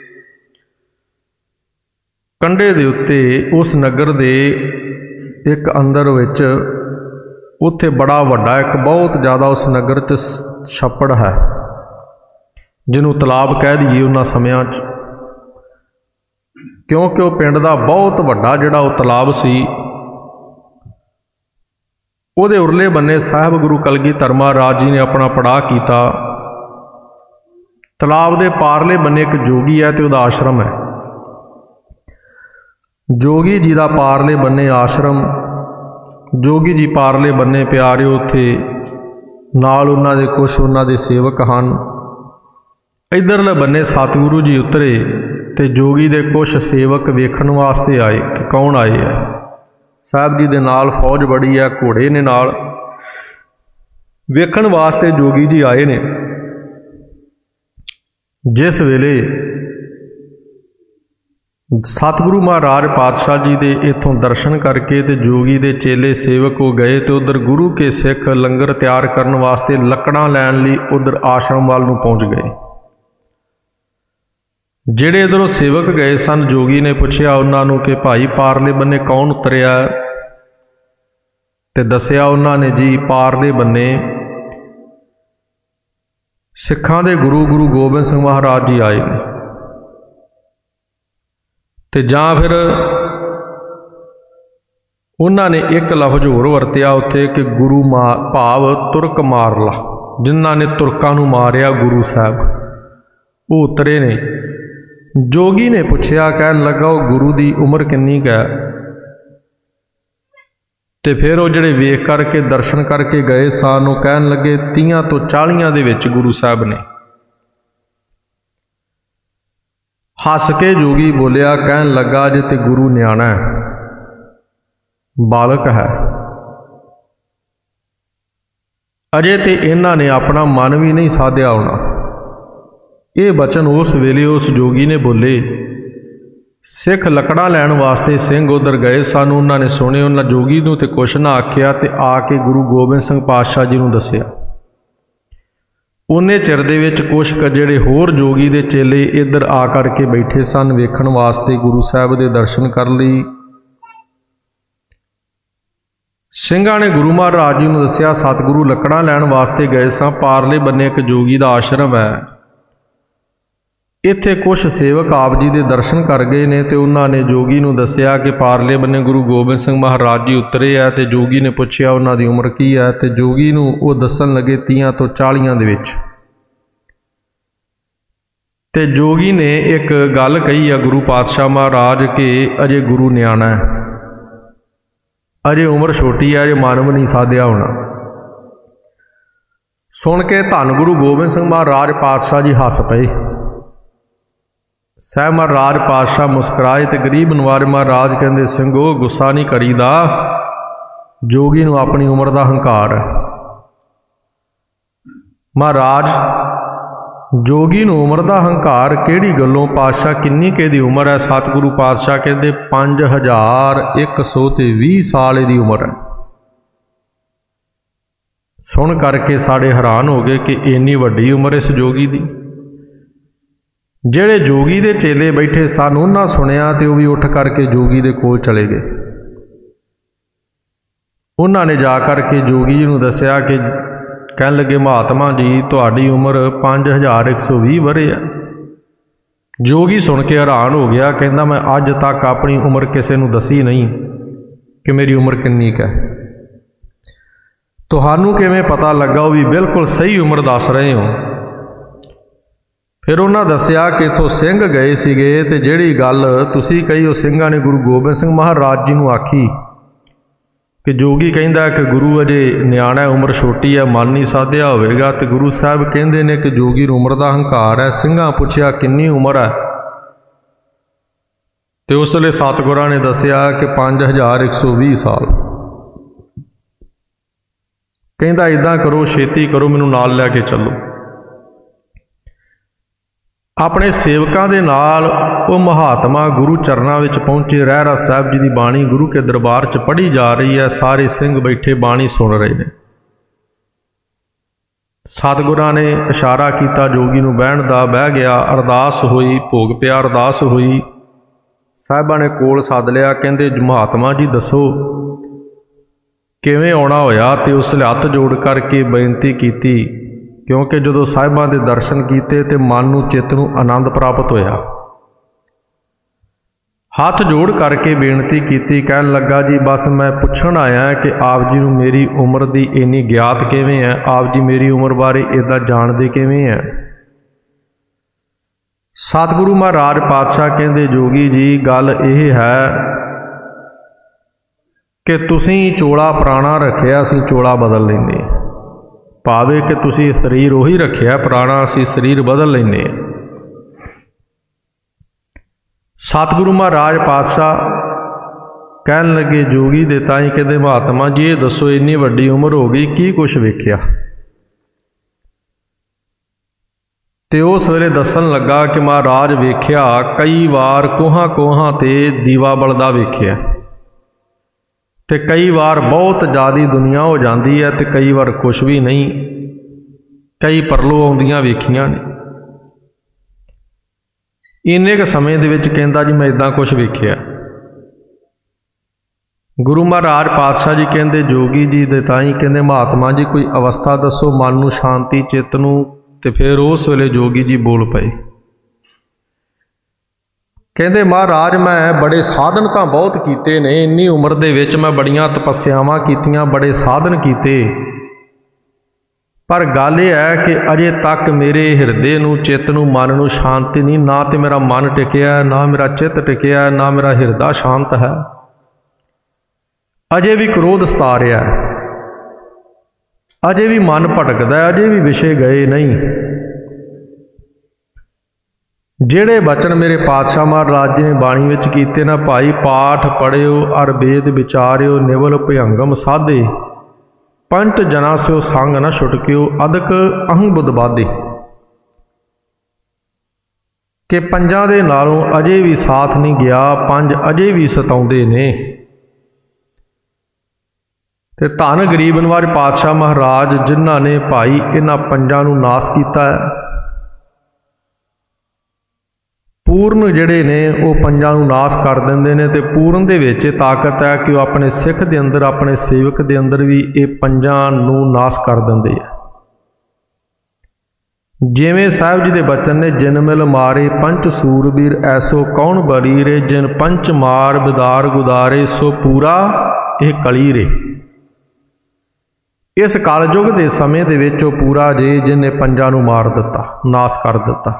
ਕੰਢੇ ਦੇ ਉੱਤੇ, ਉਸ ਨਗਰ ਦੇ ਇੱਕ ਅੰਦਰ ਵਿੱਚ ਉੱਥੇ ਬੜਾ ਵੱਡਾ ਇੱਕ ਬਹੁਤ ਜ਼ਿਆਦਾ ਉਸ ਨਗਰ 'ਚ ਛੱਪੜ ਹੈ, ਜਿਹਨੂੰ ਤਲਾਬ ਕਹਿ ਦਈਏ ਉਹਨਾਂ ਸਮਿਆਂ 'ਚ, ਕਿਉਂਕਿ ਉਹ ਪਿੰਡ ਦਾ ਬਹੁਤ ਵੱਡਾ ਜਿਹੜਾ ਉਹ ਤਲਾਬ ਸੀ। ਉਹਦੇ ਉਰਲੇ ਬੰਨੇ ਸਾਹਿਬ ਗੁਰੂ ਕਲਗੀਧਰ ਮਹਾਰਾਜ ਜੀ ਨੇ ਆਪਣਾ ਪੜਾਅ ਕੀਤਾ। ਤਲਾਬ ਦੇ ਪਾਰਲੇ ਬੰਨੇ ਇੱਕ ਜੋਗੀ ਹੈ ਤੇ ਉਹਦਾ ਆਸ਼ਰਮ ਹੈ। ਜੋਗੀ ਜੀ ਦਾ ਪਾਰਲੇ ਬੰਨੇ ਆਸ਼ਰਮ जोगी जी पारले बन्ने प्यारे उत्थे नाल उन्हां दे कुछ उन्हां दे सेवक हन। इधरले बन्ने सतगुरु जी उतरे ते जोगी दे कुछ सेवक वेखण वास्ते आए कि कौन आए है। साहब जी दे नाल फौज बड़ी है, घोड़े ने नाल, वेखण वास्ते जोगी जी आए ने। जिस वेले सतगुरु महाराज पातशाह जी दे इत्थों दर्शन करके ते जोगी दे चेले सेवक हो गए तो उधर गुरु के सिख लंगर तैयार करने वास्ते लकड़ां लैण लई उधर आश्रम वाल नूं पहुँच गए। ਜਿਹੜੇ इधरों सेवक गए सन, जोगी ने पुछया उन्हां नूं कि भाई पारले बन्ने कौन उतरिया, ते दसिया उन्हां ने जी पारले बन्ने सिखां दे गुरु गुरु गोबिंद सिंह महाराज जी आए ने। ते जां फिर उन्हां ने एक लफज होर वरतिया उत्थे कि गुरु भाव तुरक मार ला, जिन्हां ने तुरकां नूं मारिया गुरु साहब वो उतरे ने। जोगी ने पुछया, कहन लगा वो गुरु की उम्र किन्नी क है, ते फिर वो जिहड़े वेख करके दर्शन करके गए सन वो कहन लगे 30 तो 40 दे विच गुरु साहब ने। हस के जोगी बोलिया, कहन लगा जे ते गुरु न्याणा है, बालक है, अजे ते इन्हां ने अपना मन भी नहीं साधिया होना। ये बचन उस वेले उस जोगी ने बोले। सिख लकड़ा लैण वास्ते सिंह उधर गए सन, उन्होंने सुने, उन्होंने जोगी नूं ते कुछ ना आखिया ते आके गुरु गोबिंद सिंह पातशाह जी नूं दसिया। उन्ने चिर दे विच कुछ जिहड़े होर जोगी दे चेले इधर आ करके बैठे सन वेखण वास्ते गुरु साहब दे दर्शन कर लई। ਸਿੰਘਾਂ ने गुरु महाराज जी नूं दसिया सतगुरु लकड़ा लैण वास्ते गए सां, पारले बन्ने एक जोगी दा आश्रम है, इत्थे कुछ सेवक आप जी दे दर्शन कर गए ने। ते उन्होंने जोगी नूं दसिया कि पारले बन्ने गुरु गोबिंद सिंह महाराज जी उतरे है। ते जोगी ने पुछया उन्हां दी उम्र की है, ते जोगी नूं वो दसन लगे 30 तो 40 दे विच। ते जोगी ने एक गल कही है गुरु पातशाह महाराज के अजे गुरु न्याणा है, अजे उम्र छोटी है, अजे मन भी नहीं साधिया होना। सुन के धन गुरु गोबिंद सिंह महाराज पातशाह जी हस पए। साहब महाराज पातशाह मुस्कुराए ते गरीब नवारे महाराज कहंदे ਸਿੰਘੋ गुस्सा नहीं करीदा, जोगी नूं अपनी उम्र का हंकार है। महाराज जोगी नूं उम्र का हंकार किहड़ी गल्लों, पातशाह किन्नी के दी उम्र है? सतगुरु पातशाह कहंदे 5120 साल दी उम्र है। सुन करके साढ़े हैरान हो गए कि इन्नी वड्डी उम्र इस जोगी दी। ਜਿਹੜੇ जोगी दे चेले बैठे सन उन्हां सुनिया तो वह भी उठ करके जोगी दे कोल चले गए। उन्होंने जा करके जोगी जी नूं दसिया कि कहन लगे महात्मा जी तुहाडी उम्र 5120 वरे है। जोगी सुन के हैरान हो गया, कहंदा मैं अज तक अपनी उम्र किसी नूं दसी नहीं कि मेरी उम्र किन्नी क है, तुहानूं किवें पता लगा? वो भी बिल्कुल सही उम्र दस रहे हो। फिर उन्होंने दसिया कि इत्थों सिंह गए सीगे ते जिहड़ी गल तुसीं कही वो ਸਿੰਘਾਂ ने गुरु गोबिंद सिंह महाराज जी नूं आखी कि जोगी कहिंदा कि गुरु अजे न्याणा उम्र छोटी है, मन नहीं साधिया होवेगा। तो गुरु साहब कहंदे ने कि जोगी नूं उम्र दा हंकार है। ਸਿੰਘਾਂ पुछया किन्नी उम्र है? तो उस वेले सतगुरां ने दसिया कि 5120 साल। कहंदा इदां करो, छेती करो, मैनूं नाल लैके चलो। अपने सेवकों के नाल वो महात्मा गुरु चरणों में पहुँचे। रहरास साहब जी की बाणी गुरु के दरबार च पढ़ी जा रही है, सारे सिंह बैठे बाणी सुन रहे हैं। सतगुरां ने इशारा किया जोगी नूं बहण दा, बह गया। अरदास हुई, भोग पिया, अरदास हुई। साहिबां ने कोल सद लिया, कहंदे महात्मा जी दसो किवें आउणा होया? ते उसले हत्थ जोड़ करके बेनती की, क्योंकि जदों साहिबां दे दर्शन कीते तो मन नूं चित्त नूं आनंद प्राप्त होया। हाथ जोड़ करके बेनती की, कहन लगा जी बस मैं पुछण आया कि आप जी नूं मेरी उम्र की इन्नी ज्ञात किवें है, आप जी मेरी उम्र बारे इदां जाणदे किवें है? सतगुरु महाराज पातशाह कहंदे जोगी जी गल यह है कि तुसीं चोला पुराना रखिया असीं चोला बदल लैंदे, भावे कि तुसीं शरीर उही रखिया पुराना असीं शरीर बदल लैंदे। सतगुरु महाराज पातशाह कहन लगे जोगी दे ताईं, कहंदे महात्मा जी ये दसो इन्नी वड्डी उम्र हो गई की कुछ वेख्या। ते उस वेले दसन लगा कि महाराज वेख्या कई बार कोहां कोहां ते दीवा बलदा वेख्या, ते कई बार बहुत ज़्यादा दुनिया हो जाती है, ते कई बार कुछ भी नहीं, कई परलो आउंदियां वेखियां ने। इन्ने क समय दे विच कहंदा जी मैं इदां कुछ वेख्या। गुरु महाराज पातशाह जी कहंदे जोगी जी दे ताईं, कहंदे महात्मा जी कोई अवस्था दसो मन नूं शांति चित्त नूं। ते फिर उस वेले जोगी जी बोल पए, कहंदे महाराज मैं बड़े साधन तां बहुत कीते ने, इन्नी उम्र दे विच मैं बड़ियां तपस्यावां कीतियां, बड़े साधन कीते, पर गल यह है कि अजे तक मेरे हिरदे नूं चित्त नूं मन नूं शांति नहीं, ना तो मेरा मन टिकिया, ना मेरा चित्त टिकिया, ना मेरा हिरदा शांत है। अजे भी क्रोध सता रहा है, अजे भी मन भटकदा है, अजे भी विषय गए नहीं। ਜਿਹੜੇ बचन मेरे पातशाह महाराज जी ने बाणी विच कीते ना, भाई पाठ पढ़ियो अर वेद विचारियो, निवल भयंगम साधे, पंच जना स्यो संग न छुटकियो, अदक अहं बुध बाधे। कि पंजां दे नालों अजे भी साथ नहीं गया, पंज अजे भी सताउंदे ने। ते धन गरीब निवाज पातशाह महाराज जिन्हां ने भाई इन्हां पंजां नूं नाश कीता है, पूर्ण जिहड़े ने वो पंजां नूं नाश कर दिंदे ने। ते पूर्ण दे विच ताकत है कि वो अपने सिख दे अंदर, अपने सेवक दे अंदर भी ये पंजां नूं नाश कर दिंदे है। जिवें साहिब जी दे बचन ने, जिन मिल मारे पंच सूरबीर ऐसो कौन बड़ी रे, जिन पंच मार बिदार गुदारे, सो पूरा ये कली रे। इस कलयुग के समय दे विच पूरा जे जिन्हें पंजां नूं मार दिता, नाश कर दिता।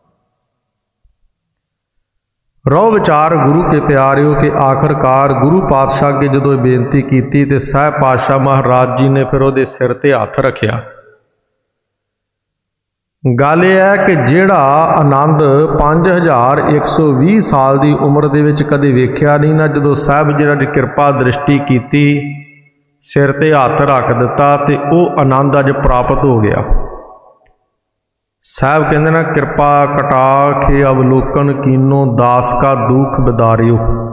रो विचार गुरु के प्यारिओ के आखिरकार गुरु पातशाह अगे जदों बेनती की, तो साहिब पातशाह महाराज जी ने फिर उहदे सिर ते हथ रखिया। गल यह है कि जिहड़ा आनंद 5120 साल की उम्र दे विच कदे वेख्या नहीं ना, जदों साहिब जी ने किरपा दृष्टि की, सिर ते हथ रख दिता, तो वह आनंद अज प्राप्त हो गया। साहब कहते ना, कृपा कटाखे अवलोकन कीनो, दास का दुख बिदारियो।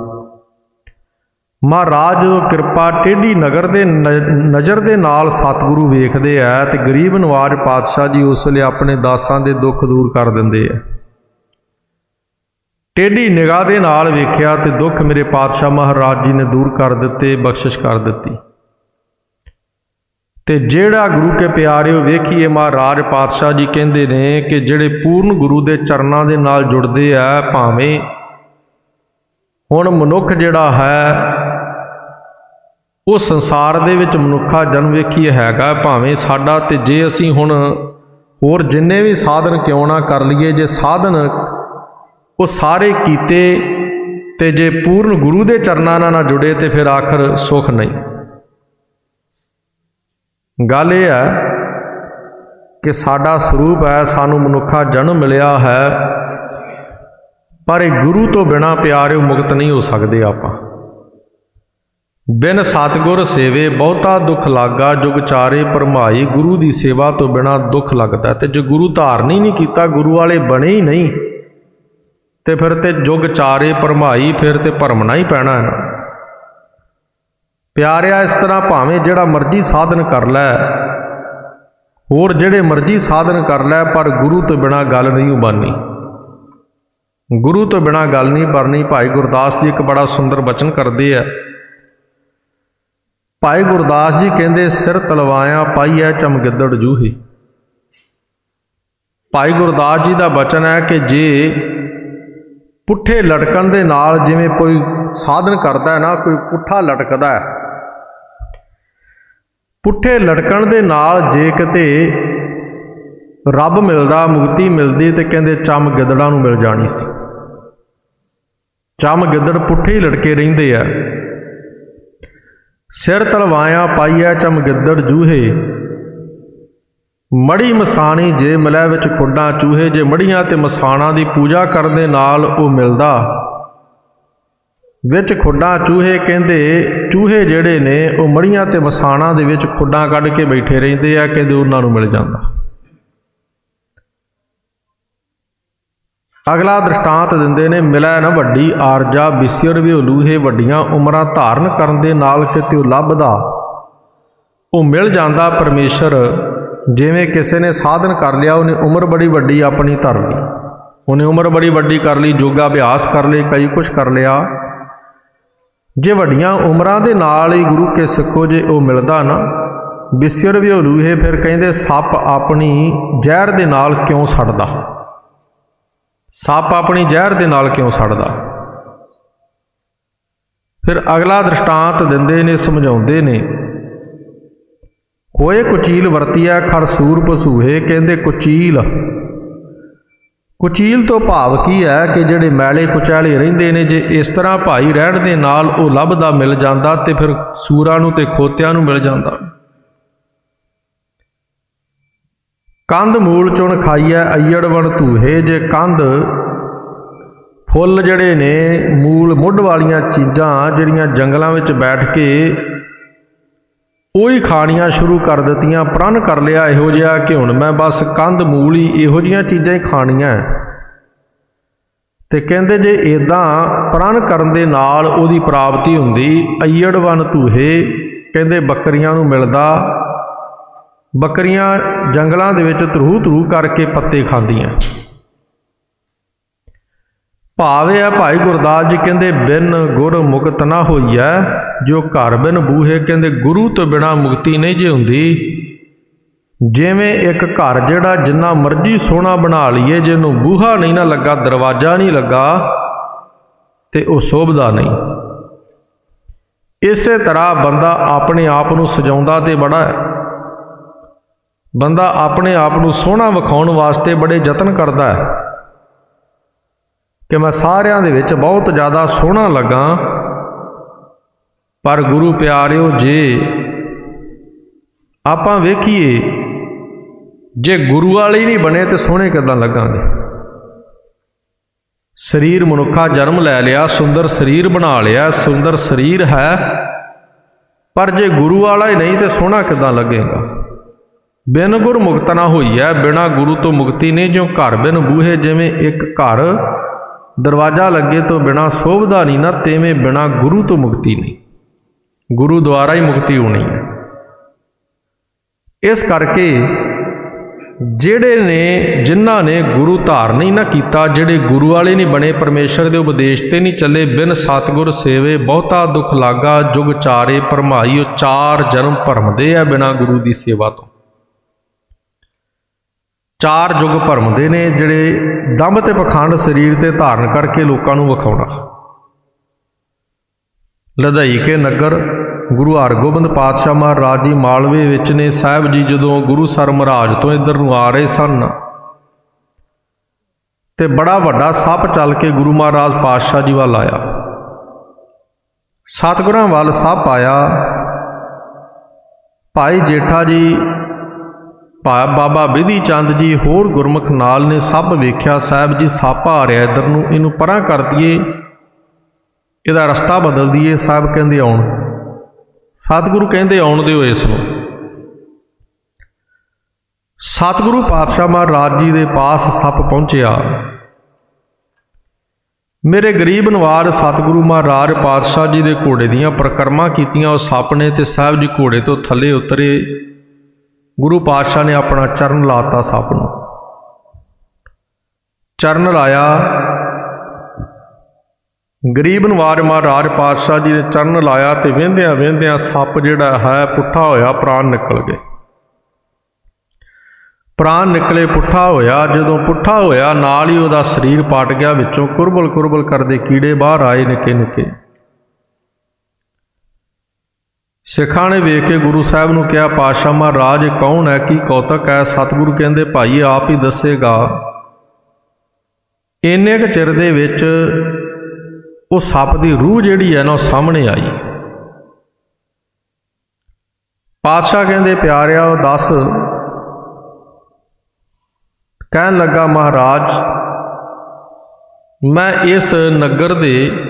महाराज कृपा टेढ़ी नगर दे नज़र दे नाल सतगुरु वेखदे है, ते गरीब नवाज पातशाह जी उस लिए अपने दासां दे दुख दूर कर दिंदे है। टेढ़ी निगाह दे नाल वेख्या ते दुख मेरे पातशाह महाराज जी ने दूर कर दिते, बख्शिश कर दिती। ते जेड़ा गुरु के प्यारिओ वेखीए, महाराज पातशाह जी कहते ने कि जेड़े पूर्ण गुरु के चरणों के नाल जुड़ते है, भावें हुण मनुख जिहड़ा है वो संसार दे विच मनुखा जन्म वेखीए हैगा, भावें साडा, ते जे असीं हुण होर जिन्ने भी साधन क्यों ना कर लीए, जे साधन वो सारे कीते ते जे पूर्ण गुरु के चरणों नाल ना जुड़े, तो फिर आखिर सुख नहीं। गल यह है कि साडा स्वरूप है, सानू मनुखा जन्म मिलिया है, पर गुरु तो बिना प्यारे मुक्त नहीं हो सकते। आपां बिन सतगुर सेवे बहुता दुख लागा, जुग चारे भरमाई, गुरु की सेवा तो बिना दुख लगता है। तो जो गुरु धारण ही नहीं किया, गुरु वाले बने ही नहीं, तो फिर तो जुग चारे भरमाई, फिर तो भरमना ही पैना है ना। प्यारिया इस तरह भावें जिहड़ा मर्जी साधन कर लै, होर जिहड़े मर्जी साधन कर लै, पर गुरु तो बिना गल नहीं बननी, गुरु तो बिना गल नहीं बननी। भाई गुरदास जी एक बड़ा सुंदर बचन करते हैं। भाई गुरदास जी कहते, सिर तलवाया पाईया चमगिद्दड़ जूही। भाई गुरदास जी का बचन है कि जे पुट्ठे लटकन दे नाल, जिवें कोई साधन करता है ना, कोई पुट्ठा लटकदा है, पुट्ठे लटकन दे नाल जे किते रब मिलदा, मुक्ति मिलदी, तो कहंदे चम गिदड़ां नूं मिल जानी सी। चम गिदड़ पुट्ठे ही लटके रहिंदे आ। ਸਿਰ ਤਲਵਾਇਆ ਪਾਈਐ ਚਮਗਿੱਦੜ ਜੂਹੇ। ਮੜੀ ਮਸਾਣੀ ਜੇ ਮਿਲੈ ਵਿੱਚ ਖੁੱਡਾਂ ਚੂਹੇ। ਜੇ ਮੜੀਆਂ ਤੇ ਮਸਾਣਾਂ ਦੀ ਪੂਜਾ ਕਰਨ ਦੇ ਨਾਲ ਉਹ ਮਿਲਦਾ ਵਿੱਚ ਖੁੱਡਾਂ ਚੂਹੇ। ਕਹਿੰਦੇ ਚੂਹੇ ਜਿਹੜੇ ਨੇ ਉਹ ਮੜੀਆਂ ਤੇ ਮਸਾਣਾਂ ਦੇ ਵਿੱਚ ਖੁੱਡਾਂ ਕੱਢ ਕੇ ਬੈਠੇ ਰਹਿੰਦੇ ਆ, ਕਹਿੰਦੇ ਉਹਨਾਂ ਨੂੰ ਮਿਲ ਜਾਂਦਾ। ਅਗਲਾ ਦ੍ਰਿਸ਼ਟਾਂਤ ਦਿੰਦੇ ਨੇ, ਮਿਲੈ ਨਾ ਵੱਡੀ ਆਰਜਾ ਬਿਸਿਰ ਵੀ ਲੂਹੇ। ਵੱਡੀਆਂ ਉਮਰਾਂ ਧਾਰਨ ਕਰਨ ਦੇ ਨਾਲ ਕਿਤੇ ਉਹ ਲੱਭਦਾ, ਉਹ ਮਿਲ ਜਾਂਦਾ ਪਰਮੇਸ਼ਰ। ਜਿਵੇਂ ਕਿਸੇ ਨੇ ਸਾਧਨ ਕਰ ਲਿਆ, ਉਹਨੇ ਉਮਰ ਬੜੀ ਵੱਡੀ ਆਪਣੀ ਧਰ ਲਈ, ਉਹਨੇ ਉਮਰ ਬੜੀ ਵੱਡੀ ਕਰ ਲਈ, ਯੋਗਾ ਅਭਿਆਸ ਕਰ ਲਏ, ਕਈ ਕੁਛ ਕਰ ਲਿਆ। ਜੇ ਵੱਡੀਆਂ ਉਮਰਾਂ ਦੇ ਨਾਲ ਹੀ ਗੁਰੂ ਕੇ ਸਿੱਖੋ ਜੇ ਉਹ ਮਿਲਦਾ ਨਾ, ਬਿਸਿਰ ਵੀ ਲੂਹੇ, ਫਿਰ ਕਹਿੰਦੇ ਸੱਪ ਆਪਣੀ ਜ਼ਹਿਰ ਦੇ ਨਾਲ ਕਿਉਂ ਸੜਦਾ? ਸੱਪ ਆਪਣੀ ਜ਼ਹਿਰ ਦੇ ਨਾਲ ਕਿਉਂ ਸੜਦਾ? ਫਿਰ ਅਗਲਾ ਦ੍ਰਿਸ਼ਟਾਂਤ ਦਿੰਦੇ ਨੇ, ਸਮਝਾਉਂਦੇ ਨੇ, ਹੋਏ ਕੁਚੀਲ ਵਰਤੀਐ ਖਰਸੂਰ ਪਸੂਹੇ। ਕਹਿੰਦੇ ਕੁਚੀਲ, ਕੁਚੀਲ ਤੋਂ ਭਾਵ ਕੀ ਹੈ ਕਿ ਜਿਹੜੇ ਮੈਲੇ ਕੁਚੈਲੇ ਰਹਿੰਦੇ ਨੇ, ਜੇ ਇਸ ਤਰ੍ਹਾਂ ਭਾਈ ਰਹਿਣ ਦੇ ਨਾਲ ਉਹ ਲੱਭਦਾ ਮਿਲ ਜਾਂਦਾ ਤੇ ਫਿਰ ਸੂਰਾਂ ਨੂੰ ਤੇ ਖੋਤਿਆਂ ਨੂੰ ਮਿਲ ਜਾਂਦਾ। ਕੰਧ ਮੂਲ ਚੁਣ ਖਾਈਐ ਅਈੜ ਵਣ ਧੂਹੇ। ਜੇ ਕੰਧ ਫੁੱਲ ਜਿਹੜੇ ਨੇ, ਮੂਲ ਮੁੱਢ ਵਾਲੀਆਂ ਚੀਜ਼ਾਂ ਜਿਹੜੀਆਂ ਜੰਗਲਾਂ ਵਿੱਚ ਬੈਠ ਕੇ ਉਹੀ ਖਾਣੀਆਂ ਸ਼ੁਰੂ ਕਰ ਦਿੱਤੀਆਂ, ਪ੍ਰਣ ਕਰ ਲਿਆ ਇਹੋ ਜਿਹਾ ਕਿ ਹੁਣ ਮੈਂ ਬਸ ਕੰਧ ਮੂਲ ਹੀ ਇਹੋ ਜਿਹੀਆਂ ਚੀਜ਼ਾਂ ਹੀ ਖਾਣੀਆਂ। ਤੇ ਕਹਿੰਦੇ ਜੇ ਇੱਦਾਂ ਪ੍ਰਣ ਕਰਨ ਦੇ ਨਾਲ ਉਹਦੀ ਪ੍ਰਾਪਤੀ ਹੁੰਦੀ। ਅਈੜ ਵਣ ਧੂਹੇ, ਕਹਿੰਦੇ ਬੱਕਰੀਆਂ ਨੂੰ ਮਿਲਦਾ। ਬੱਕਰੀਆਂ ਜੰਗਲਾਂ ਦੇ ਵਿੱਚ ਧਰੂ ਧਰੂ ਕਰਕੇ ਪੱਤੇ ਖਾਂਦੀਆਂ। ਭਾਵੇਂ ਆ ਭਾਈ ਗੁਰਦਾਸ ਜੀ ਕਹਿੰਦੇ, ਬਿਨ ਗੁਰ ਮੁਕਤ ਨਾ ਹੋਈਐ ਜੋ ਘਰ ਬਿਨ ਬੂਹੇ। ਕਹਿੰਦੇ ਗੁਰੂ ਤੋਂ ਬਿਨਾਂ ਮੁਕਤੀ ਨਹੀਂ ਜੇ ਹੁੰਦੀ। ਜਿਵੇਂ ਇੱਕ ਘਰ ਜਿਹੜਾ ਜਿੰਨਾ ਮਰਜ਼ੀ ਸੋਹਣਾ ਬਣਾ ਲਈਏ, ਜੇ ਉਹਨੂੰ ਬੂਹਾ ਨਹੀਂ ਨਾ ਲੱਗਾ, ਦਰਵਾਜ਼ਾ ਨਹੀਂ ਲੱਗਾ, ਤੇ ਉਹ ਸ਼ੋਭਦਾ ਨਹੀਂ। ਇਸੇ ਤਰ੍ਹਾਂ ਬੰਦਾ ਆਪਣੇ ਆਪ ਨੂੰ ਸਜਾਉਂਦਾ ਤੇ ਬੜਾ ਹੈ। ਬੰਦਾ ਆਪਣੇ ਆਪ ਨੂੰ ਸੋਹਣਾ ਵਿਖਾਉਣ ਵਾਸਤੇ ਬੜੇ ਯਤਨ ਕਰਦਾ ਹੈ ਕਿ ਮੈਂ ਸਾਰਿਆਂ ਦੇ ਵਿੱਚ ਬਹੁਤ ਜ਼ਿਆਦਾ ਸੋਹਣਾ ਲੱਗਾ। ਪਰ ਗੁਰੂ ਪਿਆਰਿਓ, ਜੇ ਆਪਾਂ ਵੇਖੀਏ, ਜੇ ਗੁਰੂ ਵਾਲੇ ਨਹੀਂ ਬਣੇ ਤੇ ਸੋਹਣੇ ਕਿੱਦਾਂ ਲੱਗਾਂਗੇ? ਸਰੀਰ ਮਨੁੱਖਾ ਜਨਮ ਲੈ ਲਿਆ, ਸੁੰਦਰ ਸਰੀਰ ਬਣਾ ਲਿਆ, ਸੁੰਦਰ ਸਰੀਰ ਹੈ, ਪਰ ਜੇ ਗੁਰੂ ਵਾਲਾ ਹੀ ਨਹੀਂ ਤੇ ਸੋਹਣਾ ਕਿੱਦਾਂ ਲੱਗੇਗਾ? ਬਿਨ ਗੁਰ ਮੁਕਤ ਨਾ ਹੋਈ ਹੈ, ਬਿਨਾਂ ਗੁਰੂ ਤੋਂ ਮੁਕਤੀ ਨਹੀਂ। ਜਿਉਂ ਘਰ ਬਿਨ ਬੂਹੇ, ਜਿਵੇਂ ਇੱਕ ਘਰ ਦਰਵਾਜ਼ਾ ਲੱਗੇ ਤੋਂ ਬਿਨਾਂ ਸ਼ੋਭਦਾ ਨਹੀਂ ਨਾ, ਤਿਵੇਂ ਬਿਨਾਂ ਗੁਰੂ ਤੋਂ ਮੁਕਤੀ ਨਹੀਂ। ਗੁਰੂ ਦੁਆਰਾ ਹੀ ਮੁਕਤੀ ਹੋਣੀ ਹੈ। ਇਸ ਕਰਕੇ ਜਿਹੜੇ ਨੇ, ਜਿਨ੍ਹਾਂ ਨੇ ਗੁਰੂ ਧਾਰਨ ਹੀ ਨਾ ਕੀਤਾ, ਜਿਹੜੇ ਗੁਰੂ ਵਾਲੇ ਨਹੀਂ ਬਣੇ, ਪਰਮੇਸ਼ਰ ਦੇ ਉਪਦੇਸ਼ ਤੇ ਨਹੀਂ ਚੱਲੇ, ਬਿਨ ਸਤਿਗੁਰ ਸੇਵੇ ਬਹੁਤਾ ਦੁੱਖ ਲਾਗਾ। ਜੁਗ ਚਾਰੇ ਭਰਮਾਈ, ਉਹ 4 ਜਨਮ ਭਰਮਦੇ ਆ ਬਿਨਾਂ ਗੁਰੂ ਦੀ ਸੇਵਾ ਤੋਂ। 4 ਯੁੱਗ ਭਰਮਦੇ ਨੇ, ਜਿਹੜੇ ਦੰਭ ਤੇ ਪਖੰਡ ਸਰੀਰ ਤੇ ਧਾਰਨ ਕਰਕੇ ਲੋਕਾਂ ਨੂੰ ਵਿਖਾਉਣਾ। ਲਧਈ ਕੇ ਨਗਰ ਗੁਰੂ ਹਰਗੋਬਿੰਦ ਪਾਤਸ਼ਾਹ ਮਹਾਰਾਜ ਜੀ ਮਾਲਵੇ ਵਿੱਚ ਨੇ। ਸਾਹਿਬ ਜੀ ਜਦੋਂ ਗੁਰੂ ਸਰ ਮਹਾਰਾਜ ਤੋਂ ਇੱਧਰ ਨੂੰ ਆ ਰਹੇ ਸਨ ਤੇ ਬੜਾ ਵੱਡਾ ਸੱਪ ਚੱਲ ਕੇ ਗੁਰੂ ਮਹਾਰਾਜ ਪਾਤਸ਼ਾਹ ਜੀ ਵੱਲ ਆਇਆ। ਸਤਿਗੁਰਾਂ ਵੱਲ ਸੱਪ ਆਇਆ। ਭਾਈ ਜੇਠਾ ਜੀ, ਬਾਬਾ ਬਿਧੀ ਚੰਦ ਜੀ ਹੋਰ ਗੁਰਮੁਖ ਨਾਲ ਨੇ। ਸੱਪ ਵੇਖਿਆ, ਸਾਹਿਬ ਜੀ ਸੱਪ ਆ ਰਿਹਾ ਇੱਧਰ ਨੂੰ, ਇਹਨੂੰ ਪਰਾਂ ਕਰ ਦਈਏ, ਇਹਦਾ ਰਸਤਾ ਬਦਲ ਦਈਏ। ਸਾਹਿਬ ਕਹਿੰਦੇ ਆਉਣ। ਸਤਿਗੁਰੂ ਕਹਿੰਦੇ ਆਉਣ ਦਿਓ ਇਸ ਨੂੰ। ਸਤਿਗੁਰੂ ਪਾਤਸ਼ਾਹ ਮਹਾਰਾਜ ਜੀ ਦੇ ਪਾਸ ਸੱਪ ਪਹੁੰਚਿਆ। ਮੇਰੇ ਗਰੀਬ ਨਵਾਜ ਸਤਿਗੁਰੂ ਮਹਾਰਾਜ ਪਾਤਸ਼ਾਹ ਜੀ ਦੇ ਘੋੜੇ ਦੀਆਂ ਪਰਿਕਰਮਾ ਕੀਤੀਆਂ ਉਹ ਸੱਪ ਨੇ, ਤੇ ਸਾਹਿਬ ਜੀ ਘੋੜੇ ਤੋਂ ਥੱਲੇ ਉਤਰੇ। ਗੁਰੂ ਪਾਤਸ਼ਾਹ ਨੇ ਆਪਣਾ ਚਰਨ ਲਾਤਾ ਸੱਪ ਨੂੰ। ਚਰਨ ਲਾਇਆ, ਗਰੀਬ ਨਵਾਜ ਮਹਾਰਾਜ ਪਾਤਸ਼ਾਹ ਜੀ ਨੇ ਚਰਨ ਲਾਇਆ, ਤੇ ਵਹਿੰਦਿਆਂ ਵਹਿੰਦਿਆਂ ਸੱਪ ਜਿਹੜਾ ਹੈ ਪੁੱਠਾ ਹੋਇਆ, ਪ੍ਰਾਣ ਨਿਕਲ ਗਏ। ਪ੍ਰਾਣ ਨਿਕਲੇ, ਪੁੱਠਾ ਹੋਇਆ। ਜਦੋਂ ਪੁੱਠਾ ਹੋਇਆ ਨਾਲ ਹੀ ਉਹਦਾ ਸਰੀਰ ਪਾਟ ਗਿਆ, ਵਿੱਚੋਂ ਕੁਰਬਲ ਕੁਰਬਲ ਕਰਦੇ ਕੀੜੇ ਬਾਹਰ ਆਏ ਨਿੱਕੇ ਨਿੱਕੇ। ਸਿੱਖਾਂ ਨੇ ਵੇਖ ਕੇ ਗੁਰੂ ਸਾਹਿਬ ਨੂੰ ਕਿਹਾ, ਪਾਤਸ਼ਾਹ ਮਹਾਰਾਜ ਇਹ ਕੌਣ ਹੈ, ਕੀ ਕੌਤਕ ਹੈ? ਸਤਿਗੁਰੂ ਕਹਿੰਦੇ, ਭਾਈ ਆਪ ਹੀ ਦੱਸੇਗਾ। ਇੰਨੇ ਕੁ ਚਿਰ ਦੇ ਵਿੱਚ ਉਹ ਸੱਪ ਦੀ ਰੂਹ ਜਿਹੜੀ ਹੈ ਨਾ ਉਹ ਸਾਹਮਣੇ ਆਈ। पातशाह कहते प्यारिया दस। कहन लगा महाराज मैं इस नगर दे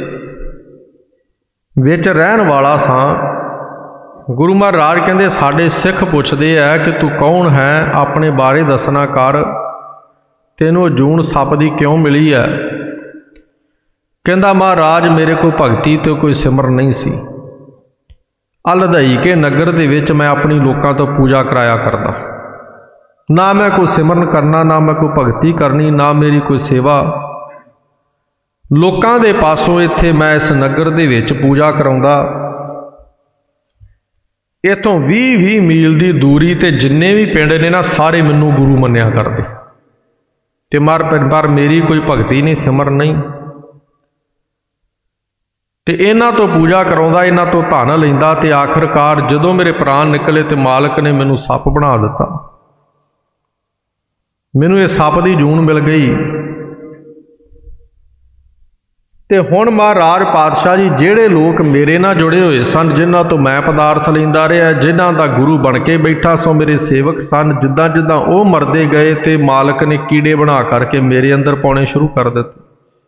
विच रहन वाला सां। गुरु महाराज कहते साडे सिख पुछदे है कि तू कौन है, अपने बारे दसना कर, तैनूं जून सप दी क्यों मिली है। कहंदा महाराज मेरे को भगती तो कोई सिमर नहीं सी। लधई के नगर दे विच मैं अपनी लोकां तो पूजा कराया करदा, ना मैं कोई सिमरन करना, ना मैं कोई भगती करनी, ना मेरी कोई सेवा। लोकां दे पासों इत्थे मैं इस नगर दे विच पूजा कराउंदा। इत्थों 20-20 मील की दूरी ते जिन्ने भी पिंड ने ना सारे मैनू गुरु मन्निया करदे ते पर मेरी कोई भगती नहीं, सिमरन नहीं। ते इन्हां तो पूजा कराउंदा, इन्हां तो धन लैंदा ते आखिरकार जदों मेरे प्राण निकले ते मालक ने मैनू सप बना दिता। मैनू ये सप की जून मिल गई। ते हुण महाराज पातशाह जी जिहड़े लोग मेरे नाल जुड़े हुए सन, जिन्हां तो मैं पदार्थ लैंदा रहा, जिन्हां दा गुरु बन के बैठा सो मेरे सेवक सन, जिद्दां जिद्दां वो मरदे गए ते मालक ने कीड़े बना करके मेरे अंदर पाउणे शुरू कर दिते।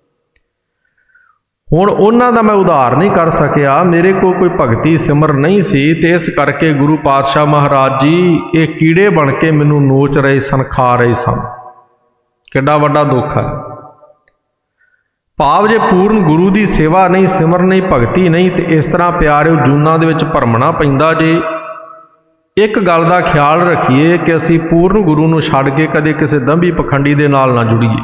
हुण उन्हां दा मैं उधार नहीं कर सकिया, मेरे को कोई भगती सिमर नहीं सी, ते इस करके गुरु पातशाह महाराज जी ये कीड़े बन के मैनू नोच रहे सन, खा रहे सन। किड्डा वड्डा दुख है। भाव जे पूर्ण गुरु की सेवा नहीं, सिमर नहीं, भगती नहीं, तो इस तरह प्यारे जूना दे विच भरमना पैंदा जे। एक गल का ख्याल रखिए कि असी पूर्ण गुरु नूं छड्ड के कदे किसी दंभी पखंडी दे नाल ना जुड़ीए।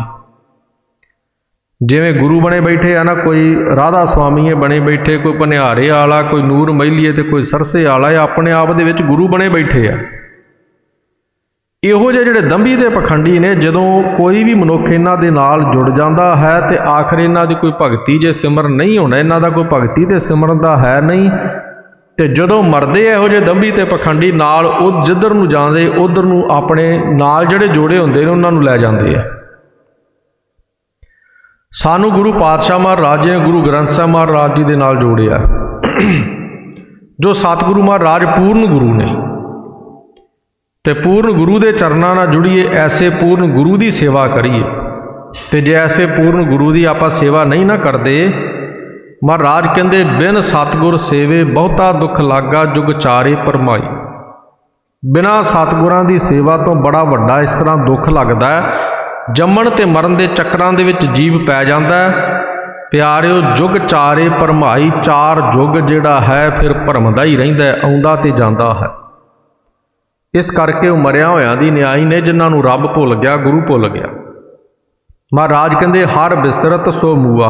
जिवें गुरु बने बैठे है ना, कोई राधा स्वामी बने बैठे, कोई भनिहारे वाला, कोई नूर महिलीए ते कोई सरसे वाला, अपने आप दे विच गुरु बने बैठे है। इहो ਜਿਹੇ ਜਿਹੜੇ ਦੰਭੀ ਦੇ ਪਖੰਡੀ ਨੇ, ਜਦੋਂ ਕੋਈ ਵੀ ਮਨੁੱਖ ਇਹਨਾਂ ਦੇ ਨਾਲ ਜੁੜ ਜਾਂਦਾ ਹੈ ਤੇ ਆਖਰ ਇਹਨਾਂ ਦੀ ਕੋਈ ਭਗਤੀ ਜੇ ਸਿਮਰਨ ਨਹੀਂ ਹੋਣਾ, ਇਹਨਾਂ ਦਾ ਕੋਈ ਭਗਤੀ ਤੇ ਸਿਮਰਨ ਦਾ ਹੈ ਨਹੀਂ, ਤੇ ਜਦੋਂ ਮਰਦੇ ਇਹੋ ਜਿਹੇ ਦੰਭੀ ਤੇ ਪਖੰਡੀ ਨਾਲ, ਉਹ ਜਿੱਧਰ ਨੂੰ ਜਾਂਦੇ ਉਧਰ ਨੂੰ ਆਪਣੇ ਨਾਲ ਜਿਹੜੇ ਜੋੜੇ ਹੁੰਦੇ ਨੇ ਉਹਨਾਂ ਨੂੰ ਲੈ ਜਾਂਦੇ ਆ। ਸਾਨੂੰ ਗੁਰੂ ਪਾਤਸ਼ਾਹ ਮਹਾਰਾਜ ਜੀ, ਗੁਰੂ ਗ੍ਰੰਥ ਸਾਹਿਬ ਮਹਾਰਾਜ ਜੀ ਦੇ ਨਾਲ ਜੋੜਿਆ, ਜੋ ਸਤਿਗੁਰੂ ਮਹਾਰਾਜ ਪੂਰਨ ਗੁਰੂ ਨੇ। ਤੇ पूर्ण गुरु के चरणों नाल जुड़िए, ऐसे पूर्ण गुरु की सेवा करिए। तो जे ऐसे पूर्ण गुरु की आप सेवा नहीं ना करते, महाराज कहते बिन सतगुर सेवे बहुता दुख लागा, जुग चारे परमाई। बिना सतगुरां की सेवा तो बड़ा वड्डा इस तरह दुख लगता है। जम्मण ते मरण के चक्रां दे विच जीव पै जाता है। प्यारिओ जुग चारे परमाई, चार जुग जिहड़ा है फिर भरमदा ही रहिंदा है, आउंदा ते जांदा है। इस करके वो मरिया होया दी न्याई ने, जिन्हां नूं रब भुल गया, गुरु भुल गया। महाराज कहते हर बिसरत सो मूआ।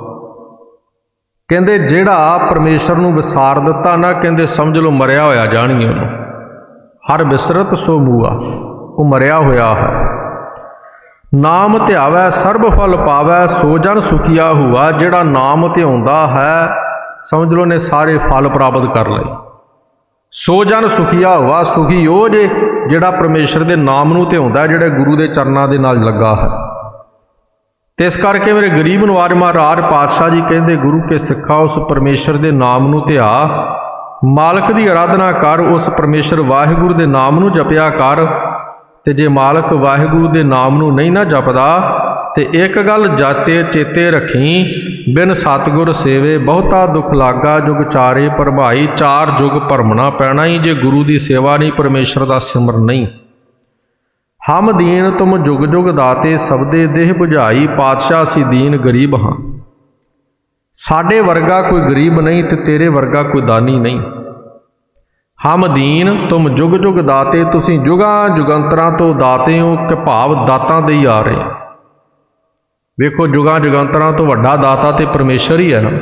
कहते जिहड़ा परमेश्वर नूं विसार दिता ना, कहते समझ लो मरिया होया जाणी उहनूं। हर बिसरत सो मूआ, वो मरिया होया है। नाम ध्यावै सर्ब फल पावै, सो जन सुखिया हुआ। जिहड़ा नाम ध्याउंदा है समझ लो ने सारे फल प्राप्त कर लए। सो जन सुखिया हुआ, सुखी वो जे जिहड़ा परमेश्वर के नाम नूं ध्याउंदा, जिहड़े गुरु के चरणों के नाल लगा है। तो इस करके मेरे गरीब नवाज महाराज पातशाह जी कहते गुरु के सिखा उस परमेश्वर के नाम नूं ध्या, मालक की आराधना कर, उस परमेश्वर वाहिगुरू के नाम नूं जपिया कर। ते जे मालक वाहिगुरू के नाम नूं नहीं ना जपदा, तो एक गल जाते चेते रखी, बिन सतगुर सेवे बहुता दुख लागा, जुग चारे परमाई। चार जुग भरमना पैना ही जे गुरु की सेवा नहीं, परमेश्वर का सिमरन नहीं। हम दीन तुम जुग जुग दाते, सबदे देह बुझाई। पातशाह सी दीन गरीब हाँ, साडे वर्गा कोई गरीब नहीं, ते तेरे वर्गा कोई दानी नहीं। हम दीन तुम जुग जुग दाते, तुसीं जुगां जुगंतरां तो दाते हो, कि भाव दातां दे ही आ रहे। वेखो जुगां जुगंतरां तो वड्डा दाता तो परमेश्वर ही है ना।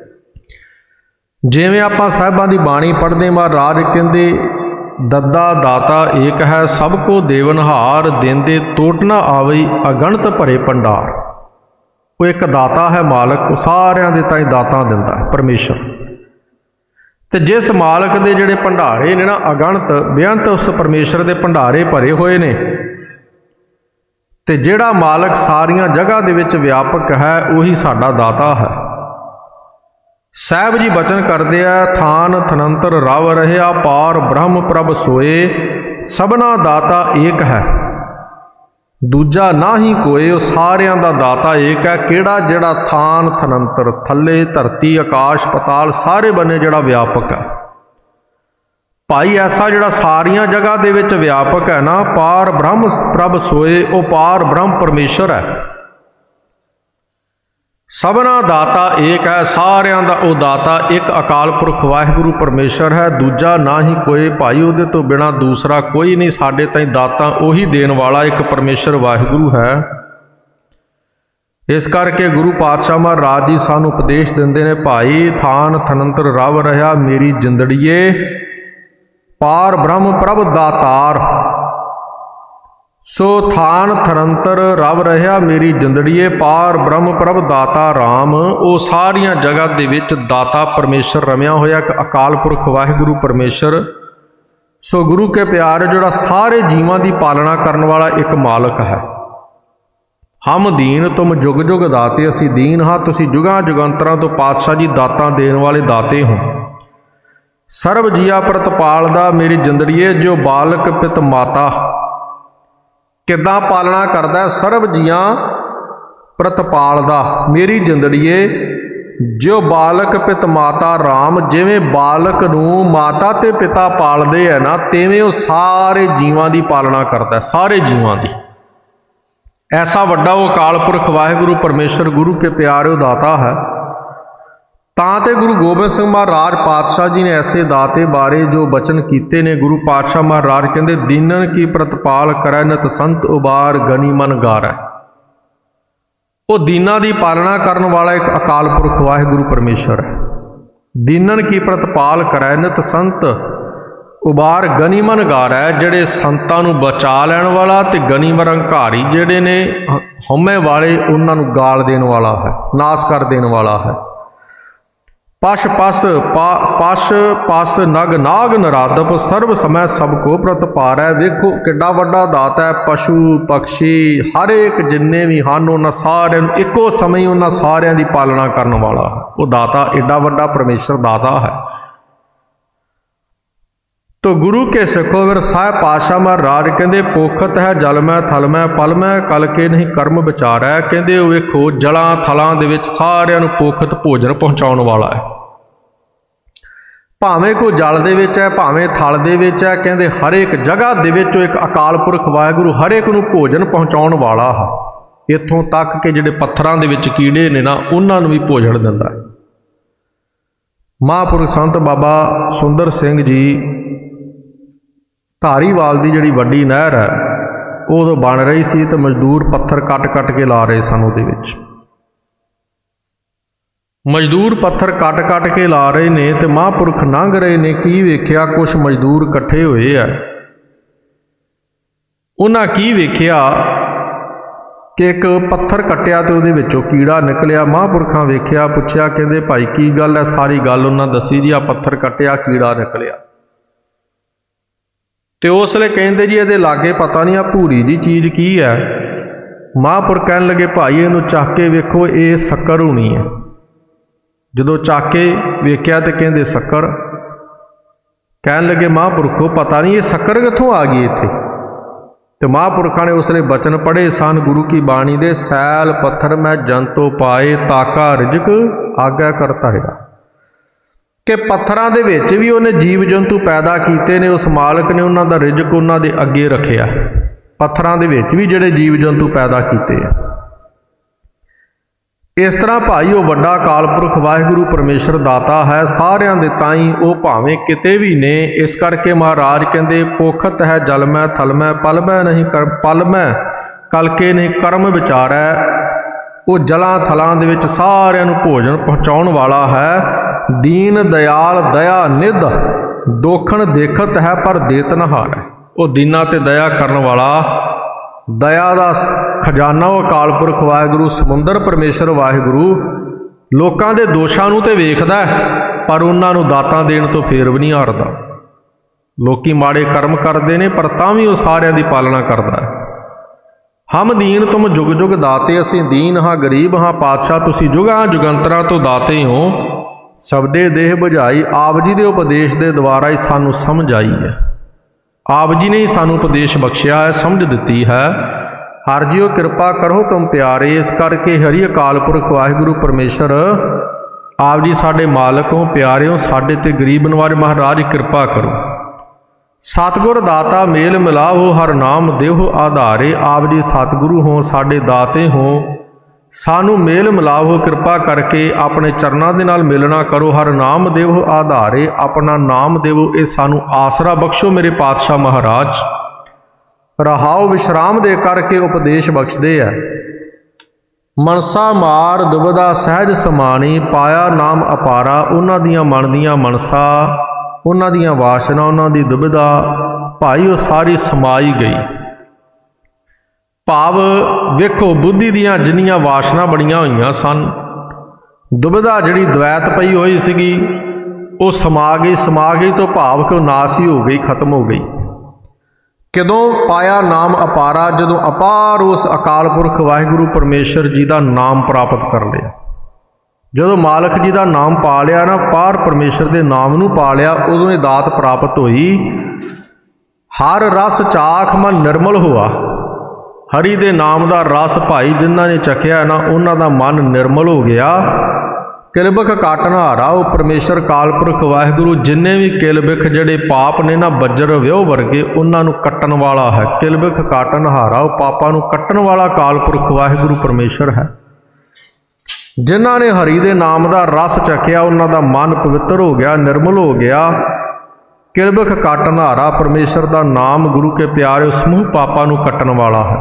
जिवें आपां साहिबां दी बाणी पढ़दे, महाराज कहंदे दद्दा दाता एक है, सबको देवनहार, देंदे टोट ना आवई, अगणत भरे भंडार। वो एक दाता है मालक, सारियां दे ताईं दाता दिंदा है परमेश्वर। ते जिस मालक दे जिहड़े भंडारे ने ना अगणत बेअंत, उस परमेश्वर दे भंडारे भरे हुए ने। ते जिहड़ा मालक सारियां जगह दे विच व्यापक है, उही साडा दाता है। ਸਾਹਿਬ ਜੀ ਬਚਨ ਕਰਦੇ ਆ, ਥਾਨ ਥਨੰਤਰ ਰਵ ਰਹਿਆ ਪਾਰ ਬ੍ਰਹਮ ਪ੍ਰਭ ਸੋਏ, ਸਭਨਾ ਦਾਤਾ ਏਕ ਹੈ ਦੂਜਾ ਨਾਹੀ ਕੋਏ। ਉਹ ਸਾਰਿਆਂ ਦਾ ਦਾਤਾ ਏਕ ਹੈ। ਕਿਹੜਾ? ਜਿਹੜਾ ਥਾਨ ਥਨੰਤਰ, ਥੱਲੇ ਧਰਤੀ ਆਕਾਸ਼ ਪਤਾਲ ਸਾਰੇ ਬੰਨੇ ਜਿਹੜਾ ਵਿਆਪਕ ਹੈ। ਭਾਈ ਐਸਾ ਜਿਹੜਾ ਸਾਰੀਆਂ ਜਗ੍ਹਾ ਦੇ ਵਿੱਚ ਵਿਆਪਕ ਹੈ ਨਾ, ਪਾਰ ਬ੍ਰਹਮ ਪ੍ਰਭ ਸੋਏ, ਉਹ ਪਾਰ ਬ੍ਰਹਮ ਪਰਮੇਸ਼ਰ ਹੈ। ਸਭਨਾ ਦਾਤਾ ਏਕ ਹੈ, ਸਾਰਿਆਂ ਦਾ ਉਹ ਦਾਤਾ ਇੱਕ ਅਕਾਲ ਪੁਰਖ ਵਾਹਿਗੁਰੂ ਪਰਮੇਸ਼ਰ ਹੈ, ਦੂਜਾ ਨਾ ਹੀ ਕੋਈ। ਭਾਈ ਉਹਦੇ ਤੋਂ ਬਿਨਾਂ ਦੂਸਰਾ ਕੋਈ ਨਹੀਂ। ਸਾਡੇ ਤਾਈਂ ਦਾਤਾ ਉਹੀ ਦੇਣ ਵਾਲਾ ਇੱਕ ਪਰਮੇਸ਼ਰ ਵਾਹਿਗੁਰੂ ਹੈ। ਇਸ ਕਰਕੇ ਗੁਰੂ ਪਾਤਸ਼ਾਹ ਮਹਾਰਾਜ ਜੀ ਸਾਨੂੰ ਉਪਦੇਸ਼ ਦਿੰਦੇ ਨੇ, ਭਾਈ ਥਾਨ ਥਨੰਤਰ ਰਵ ਰਹਿਆ ਮੇਰੀ ਜਿੰਦੜੀਏ, ਪਾਰ ਬ੍ਰਹਮ ਪ੍ਰਭ ਦਾਤਾਰ। ਸੋ ਥਾਨ ਥਨੰਤਰ ਰਵ ਰਹਿਆ ਮੇਰੀ ਜਿੰਦੜੀਏ, ਪਾਰ ਬ੍ਰਹਮ ਪ੍ਰਭ ਦਾਤਾ ਰਾਮ। ਉਹ ਸਾਰੀਆਂ ਜਗ੍ਹਾ ਦੇ ਵਿੱਚ ਦਾਤਾ ਪਰਮੇਸ਼ਰ ਰਮਿਆ ਹੋਇਆ ਇੱਕ ਅਕਾਲ ਪੁਰਖ ਵਾਹਿਗੁਰੂ ਪਰਮੇਸ਼ਰ। ਸੋ ਗੁਰੂ ਕੇ ਪਿਆਰੇ, ਜਿਹੜਾ ਸਾਰੇ ਜੀਵਾਂ ਦੀ ਪਾਲਣਾ ਕਰਨ ਵਾਲਾ ਇੱਕ ਮਾਲਕ ਹੈ। ਹਮ ਦੀਨ ਤੁਮ ਜੁਗ ਜੁਗ ਦਾਤੇ, ਅਸੀਂ ਦੀਨ ਹਾਂ, ਤੁਸੀਂ ਜੁਗਾਂ ਜੁਗੰਤਰਾਂ ਤੋਂ ਪਾਤਸ਼ਾਹ ਜੀ ਦਾਤਾਂ ਦੇਣ ਵਾਲੇ ਦਾਤੇ ਹੋ। ਸਰਬ ਜੀਆ ਪ੍ਰਤਪਾਲ ਦਾ ਮੇਰੀ ਜਿੰਦੜੀਏ, ਜੋ ਬਾਲਕ ਪਿਤ ਮਾਤਾ। ਕਿੱਦਾਂ ਪਾਲਣਾ ਕਰਦਾ ਹੈ? ਸਰਬ ਜੀਆਂ ਪ੍ਰਤਪਾਲ ਦਾ ਮੇਰੀ ਜਿੰਦੜੀਏ, ਜੋ ਬਾਲਕ ਪਿਤ ਮਾਤਾ ਰਾਮ। ਜਿਵੇਂ ਬਾਲਕ ਨੂੰ ਮਾਤਾ ਤੇ ਪਿਤਾ ਪਾਲਦੇ ਹੈ ਨਾ, ਤਿਵੇਂ ਉਹ ਸਾਰੇ ਜੀਵਾਂ ਦੀ ਪਾਲਣਾ ਕਰਦਾ, ਸਾਰੇ ਜੀਵਾਂ ਦੀ। ਐਸਾ ਵੱਡਾ ਉਹ ਅਕਾਲ ਪੁਰਖ ਵਾਹਿਗੁਰੂ ਪਰਮੇਸ਼ਰ ਗੁਰੂ ਕੇ ਪਿਆਰਿਓ ਦਾਤਾ ਹੈ। ਤਾਂ ਤੇ ਗੁਰੂ ਗੋਬਿੰਦ ਸਿੰਘ ਮਹਾਰਾਜ ਪਾਤਸ਼ਾਹ ਜੀ ਨੇ ਐਸੇ ਦਾਤੇ ਬਾਰੇ ਜੋ ਬਚਨ ਕੀਤੇ ਨੇ। ਗੁਰੂ ਪਾਤਸ਼ਾਹ ਮਹਾਰਾਜ ਕਹਿੰਦੇ, ਦੀਨਨ ਕੀ ਪ੍ਰਤਪਾਲ ਕਰੈ ਨਿਤ ਸੰਤ ਉਬਾਰ ਗਨੀ ਮਨ ਗਾਰੈ। ਉਹ ਦੀਨਾਂ ਦੀ ਪਾਲਣਾ ਕਰਨ ਵਾਲਾ ਇੱਕ ਅਕਾਲ ਪੁਰਖ ਵਾਹਿਗੁਰੂ ਪਰਮੇਸ਼ਰ ਹੈ। ਦੀਨਨ ਕੀ ਪ੍ਰਤਪਾਲ ਕਰੈ ਨਿਤ ਸੰਤ ਉਬਾਰ ਗਨੀ ਮਨ ਗਾਰੈ। ਜਿਹੜੇ ਸੰਤਾਂ ਨੂੰ ਬਚਾ ਲੈਣ ਵਾਲਾ ਤੇ ਗਨੀਮਨ ਹੰਕਾਰੀ ਜਿਹੜੇ ਨੇ ਹਉਮੈ ਵਾਲੇ, ਉਹਨਾਂ ਨੂੰ ਗਾਲ ਦੇਣ ਵਾਲਾ ਹੈ, ਨਾਸ ਕਰ ਦੇਣ ਵਾਲਾ ਹੈ। ਪਸ਼ ਪਸ ਨਗ ਨਾਗ ਨਰਾਦਪ, ਸਰਬ ਸਮੈ ਸਭ ਕੋ ਪ੍ਰਤਪਾਰੈ। ਵੇਖੋ ਕਿੱਡਾ ਵੱਡਾ ਦਾਤਾ ਹੈ। ਪਸ਼ੂ ਪਕਸ਼ੀ ਹਰ ਇੱਕ ਜਿੰਨੇ ਵੀ ਹਨ, ਉਹਨਾਂ ਸਾਰਿਆਂ ਨੂੰ ਇੱਕੋ ਸਮੇਂ ਉਹਨਾਂ ਸਾਰਿਆਂ ਦੀ ਪਾਲਣਾ ਕਰਨ ਵਾਲਾ ਹੈ। ਉਹ ਦਾਤਾ ਏਡਾ ਵੱਡਾ ਪਰਮੇਸ਼ਰ ਦਾਤਾ ਹੈ। ਤੋ ਗੁਰੂ ਕੇ ਸਿੱਖੋ ਫਿਰ ਸਾਹਿਬ ਪਾਤਸ਼ਾਹ ਮਹਾਰਾਜ ਕਹਿੰਦੇ, ਪੋਖਤ ਹੈ ਜਲ ਮੈਂ ਥਲ ਮੈਂ ਪਲ ਮੈਂ ਕਲ ਕੇ ਨਹੀਂ ਕਰਮ ਵਿਚਾਰੈ। ਕਹਿੰਦੇ ਉਹ ਵੇਖੋ ਜਲਾਂ ਥਲਾਂ ਦੇ ਵਿੱਚ ਸਾਰਿਆਂ ਨੂੰ ਪੋਖਤ ਭੋਜਨ ਪਹੁੰਚਾਉਣ ਵਾਲਾ ਹੈ। ਭਾਵੇਂ ਕੋਈ ਜਲ ਦੇ ਵਿੱਚ ਹੈ, ਭਾਵੇਂ ਥਲ ਦੇ ਵਿੱਚ ਹੈ, ਕਹਿੰਦੇ ਹਰ ਇੱਕ ਜਗ੍ਹਾ ਦੇ ਵਿੱਚ ਉਹ ਇੱਕ ਅਕਾਲ ਪੁਰਖ ਵਾਹਿਗੁਰੂ ਹਰ ਇੱਕ ਨੂੰ ਭੋਜਨ ਪਹੁੰਚਾਉਣ ਵਾਲਾ ਹੈ। ਇੱਥੋਂ ਤੱਕ ਕਿ ਜਿਹੜੇ ਪੱਥਰਾਂ ਦੇ ਵਿੱਚ ਕੀੜੇ ਨੇ ਨਾ, ਉਹਨਾਂ ਨੂੰ ਵੀ ਭੋਜਨ ਦਿੰਦਾ ਹੈ। ਮਹਾਂਪੁਰਖ ਸੰਤ ਬਾਬਾ ਸੁੰਦਰ ਸਿੰਘ ਜੀ ਧਾਰੀਵਾਲ ਦੀ ਜਿਹੜੀ ਵੱਡੀ ਨਹਿਰ ਹੈ, ਉਹ ਉਦੋਂ ਬਣ ਰਹੀ ਸੀ ਤੇ ਮਜ਼ਦੂਰ ਪੱਥਰ ਕੱਟ ਕੇ ਲਾ ਰਹੇ ਸਨ। ਉਹਦੇ ਵਿੱਚ ਮਜ਼ਦੂਰ ਪੱਥਰ ਕੱਟ ਕੇ ਲਾ ਰਹੇ ਨੇ ਤੇ ਮਹਾਂਪੁਰਖ ਲੰਘ ਰਹੇ ਨੇ। ਕੀ ਵੇਖਿਆ? ਕੁਛ ਮਜ਼ਦੂਰ ਇਕੱਠੇ ਹੋਏ ਆ। ਉਹਨਾਂ ਕੀ ਵੇਖਿਆ ਕਿ ਇੱਕ ਪੱਥਰ ਕੱਟਿਆ ਤੇ ਉਹਦੇ ਵਿੱਚੋਂ ਕੀੜਾ ਨਿਕਲਿਆ। ਮਹਾਂਪੁਰਖਾਂ ਵੇਖਿਆ, ਪੁੱਛਿਆ, ਕਹਿੰਦੇ ਭਾਈ ਕੀ ਗੱਲ ਹੈ? ਸਾਰੀ ਗੱਲ ਉਹਨਾਂ ਦੱਸੀ ਜੀ, ਆ ਪੱਥਰ ਕੱਟਿਆ, ਕੀੜਾ ਨਿਕਲਿਆ। ਤੇ ਉਸ ਵੇਲੇ ਕਹਿੰਦੇ ਜੀ ਇਹਦੇ ਲਾਗੇ ਪਤਾ ਨਹੀਂ ਆ ਭੂਰੀ ਜੀ ਚੀਜ਼ ਕੀ ਹੈ। ਮਹਾਂਪੁਰਖ ਕਹਿਣ ਲੱਗੇ, ਭਾਈ ਇਹਨੂੰ ਚੱਕ ਕੇ ਵੇਖੋ, ਇਹ ਸ਼ੱਕਰ ਹੋਣੀ ਹੈ। ਜਦੋਂ ਚੱਕ ਕੇ ਵੇਖਿਆ ਤੇ ਕਹਿੰਦੇ ਸ਼ੱਕਰ। ਕਹਿਣ ਲੱਗੇ ਮਹਾਂਪੁਰਖੋ ਪਤਾ ਨਹੀਂ ਇਹ ਸ਼ੱਕਰ ਕਿੱਥੋਂ ਆ ਗਈ ਇੱਥੇ। ਤੇ ਮਹਾਂਪੁਰਖਾਂ ਨੇ ਉਸ ਵੇਲੇ ਬਚਨ ਪੜ੍ਹੇ ਸਨ ਗੁਰੂ ਕੀ ਬਾਣੀ ਦੇ, ਸੈਲ ਪੱਥਰ ਮੈਂ ਜੰਤੋ ਪਾਏ, ਤਾਕਾ ਰਿਜਕ ਆਗਿਆ ਕਰ ਧਰਿਆ। ਕਿ ਪੱਥਰਾਂ ਦੇ ਵਿੱਚ ਵੀ ਉਹਨੇ ਜੀਵ ਜੰਤੂ ਪੈਦਾ ਕੀਤੇ ਨੇ। ਉਸ ਮਾਲਕ ਨੇ ਉਹਨਾਂ ਦਾ ਰਿਜਕ ਉਹਨਾਂ ਦੇ ਅੱਗੇ ਰੱਖਿਆ। ਪੱਥਰਾਂ ਦੇ ਵਿੱਚ ਵੀ ਜਿਹੜੇ ਜੀਵ ਜੰਤੂ ਪੈਦਾ ਕੀਤੇ ਆ। ਇਸ ਤਰ੍ਹਾਂ ਭਾਈ ਉਹ ਵੱਡਾ ਅਕਾਲ ਪੁਰਖ ਵਾਹਿਗੁਰੂ ਪਰਮੇਸ਼ਰ ਦਾਤਾ ਹੈ ਸਾਰਿਆਂ ਦੇ। ਤਾਈਂ ਉਹ ਭਾਵੇਂ ਕਿਤੇ ਵੀ ਨੇ। ਇਸ ਕਰਕੇ ਮਹਾਰਾਜ ਕਹਿੰਦੇ, ਪੋਖਤ ਹੈ ਜਲ ਮੈਂ ਥਲ ਮੈਂ ਪਲ ਮੈਂ ਨਹੀਂ ਪਲ ਮੈਂ ਕਲ ਕੇ ਨਹੀਂ ਕਰਮ ਵਿਚਾਰੈ। ਉਹ ਜਲਾਂ ਥਲਾਂ ਦੇ ਵਿੱਚ ਸਾਰਿਆਂ ਨੂੰ ਭੋਜਨ ਪਹੁੰਚਾਉਣ ਵਾਲਾ ਹੈ। ਦੀਨ ਦਿਆਲ ਦਇਆ ਨਿਧ, ਦੋਖਣ ਦੇਖਤ ਹੈ ਪਰ ਦੇਤ ਨ ਹਾਰੈ। ਉਹ ਦੀਨਾਂ ਤੇ ਦਇਆ ਕਰਨ ਵਾਲਾ, ਦਇਆ ਦਾ ਖਜ਼ਾਨਾ ਉਹ ਅਕਾਲ ਪੁਰਖ ਵਾਹਿਗੁਰੂ ਸਮੁੰਦਰ ਪਰਮੇਸ਼ਰ ਵਾਹਿਗੁਰੂ ਲੋਕਾਂ ਦੇ ਦੋਸ਼ਾਂ ਨੂੰ ਤੇ ਵੇਖਦਾ ਪਰ ਉਹਨਾਂ ਨੂੰ ਦਾਤਾਂ ਦੇਣ ਤੋਂ ਫੇਰ ਵੀ ਨਹੀਂ ਹਾਰਦਾ। ਲੋਕੀ ਮਾੜੇ ਕਰਮ ਕਰਦੇ ਨੇ ਪਰ ਤਾਂ ਵੀ ਉਹ ਸਾਰਿਆਂ ਦੀ ਪਾਲਣਾ ਕਰਦਾ ਹੈ। ਹਮ ਦੀਨ ਤੁਮ ਜੁਗ ਜੁਗ ਦਾਤੇ, ਅਸੀਂ ਦੀਨ ਹਾਂ ਗਰੀਬ ਹਾਂ, ਪਾਤਸ਼ਾਹ ਤੁਸੀਂ ਜੁਗਾਂ ਜੁਗੰਤਰਾਂ ਤੋਂ ਦਾਤੇ ਹੋ। शब्दे देह बुझाई। आप जी के उपदेश के द्वारा ही सानू समझ आई है। आप जी ने ही सानू उपदेश बख्शिया है, समझ दिती है। हर जियो कृपा करो तुम प्यारे। इस करके हरि अकाल पुरख वाहिगुरु परमेश्वर आप जी साडे मालक हो, प्यारे हो, साडे ते गरीब नवाज महाराज कृपा करो। सतगुर दाता मेल मिलाओ, हर नाम देहो आधारे। आप जी सतगुरु हो, साडे दाते हो, सानू मेल मिलाओ, कृपा करके अपने चरणों के नाल मिलना करो। हर नाम देवो आधारे, अपना नाम देवो, ये सानू आसरा बख्शो मेरे पातशाह महाराज। रहाओ विश्राम दे करके उपदेश बख्शदे है। मनसा मार दुबदा सहज समानी, पाया नाम अपारा। उन्हां दियां मन दियां मनसा, उन्हां दियां वासना, उन्हां दी दुबदा भाई वो सारी समाई गई। भाव वेखो बुद्धि दियां जिन्नियां वासना बड़ियां होईयां सन, दुबदा जिहड़ी द्वैत पई होई सीगी वो समा गई तो भाव कि नाश ही हो गई, खत्म हो गई। कदों पाया नाम अपारा, जदों अपार उस अकाल पुरख वाहिगुरु परमेश्वर जी का नाम प्राप्त कर लिया। जदों मालक जी का नाम पा लिया ना, पार परमेश्वर के नाम नूं पा लिया, उदों ये दात प्राप्त हुई। हर रस चाख मन निर्मल हुआ। हरि दे नाम का रस भाई जिन्हां ने चखिया ना, उन्हां दा मन निर्मल हो गया। किलबिख काटन हारा, वो परमेश्वर कालपुरख वाहिगुरु जिन्ने भी किलबिख जड़े पाप ने ना बज्र व्योह वर्गे, उन्होंने कट्टन वाला है। किलबिख काटन हारा, वो पापां नूं कट्टन वाला कालपुरख वाहिगुरु परमेश्वर है। जिन्हां ने हरि दे नाम का रस चखिया, उन्हां दा मन पवित्र हो गया, निर्मल हो गया। किलबिख काटन हारा, परमेश्वर का नाम गुरु के प्यारे समूह पापां नूं कट्टन वाला है।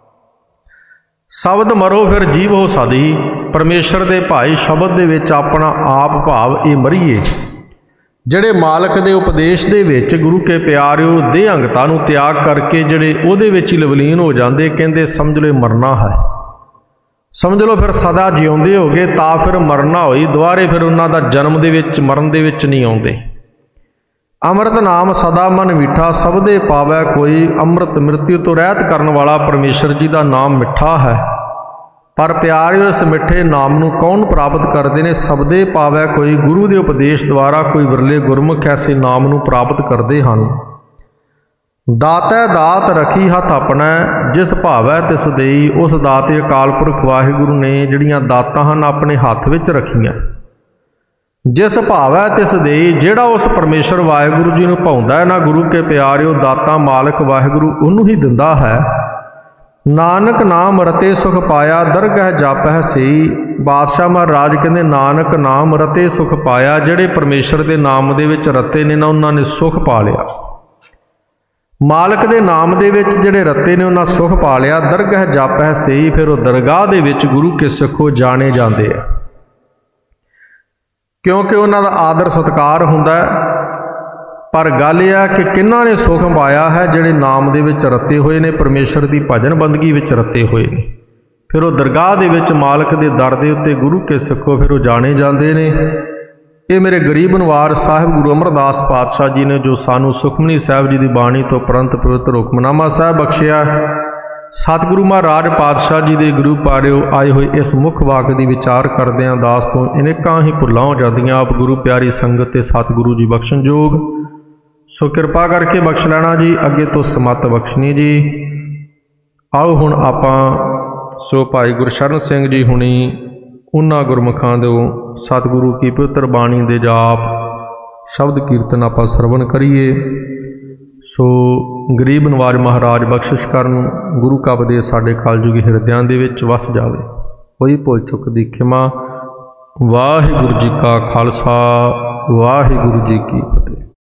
शब्द मरो फिर जीव हो सदी, परमेश्वर दे भाई शब्द दे विच अपना आप भाव ये मरीए। जड़े मालक दे उपदेश दे विच गुरु के प्यारिओ देह अंगता नूं त्याग करके जड़े उहदे विच ही लवलीन हो जांदे, कहंदे समझ लो मरना है, समझ लो फिर सदा जिउंदे हो गए, तां फिर मरना होई, दुबारे फिर उन्हां दा जन्म दे विच मरण दे विच नहीं आउंदे। अमृत नाम सदा मन मीठा, सबदे पावै कोई। अमृत मृत्यु तो रहत करन वाला परमेश्वर जी का नाम मिठा है, पर प्यारे इस मिठे नाम नूं कौन प्राप्त करते हैं? सबदे पावै कोई। गुरु के उपदेश द्वारा कोई विरले गुरमुख ऐसे नाम नूं प्राप्त करते हैं। दातै दात रखी हथ अपना, जिस भावै तिस देई। उस दाते अकाल पुरख वाहिगुरु ने जिहड़ियां दातां हन अपने हथ विच रखियां। जिस भावै तिस देई, जिहड़ा उस परमेश्वर वाहिगुरु जी नूं भाउंदा है ना, गुरु के प्यारिओ दातां मालक वाहिगुरु उहनूं ही दिंदा है। नानक नाम रते सुख पाया, दरगह जापै सई। बादशाह महाराज कहंदे नानक नाम रते सुख पाया, जिहड़े परमेश्वर के नाम दे विच रते ने ना, उन्हां ने सुख पा लिया। मालक के नाम दे विच जिहड़े रते ने उन्हां सुख पा लिया। दरगह जापै सई, फिर वो दरगाह दे विच गुरु के सिखो जाने जाते हैं, क्योंकि उन्हां दा आदर सत्कार हुंदा है। पर गल यह है कि किन्हां ने सुख पाया है? जिहड़े नाम दे विच रते हुए ने, परमेश्वर की भजन बंदगी विच रते हुए ने। फिर वो दरगाह दे विच मालक के दर दे उत्ते गुरु के सिखो फिर वो जाने जाते हैं। ये मेरे गरीब नवाज साहिब गुरु अमरदास पातशाह जी ने जो सानू सुखमनी साहिब जी की बाणी तो परंत पवित्र हुक्मनामा साहिब बख्शिया। सतगुरु महाराज पातशाह जी के गुरु पाड़िओ आए हुए इस मुख वाक की विचार करदियां दास तो अनेकां ही भुलां हो जांदियां। आप गुरु प्यारी संगत ते सतगुरु जी बख्शण जोग, सो कृपा करके बख्श लेना जी, अगे तो समत बख्शनी जी। आओ हुण आपां सो भाई गुरशरण सिंह जी हुणी उन्हां गुरमुखां दे सतगुरु की पवित्र बाणी दे जाप शब्द कीर्तन आपां सरवण करिए। सो गरीब नवाज महाराज बख्शिश करन, गुरु का उपदेश साडे कलयुगी हिरदियां दे विच वस जावे। कोई भुल चुक दी खिमा। वाहिगुरू जी का खालसा, वाहिगुरू जी की फतेह।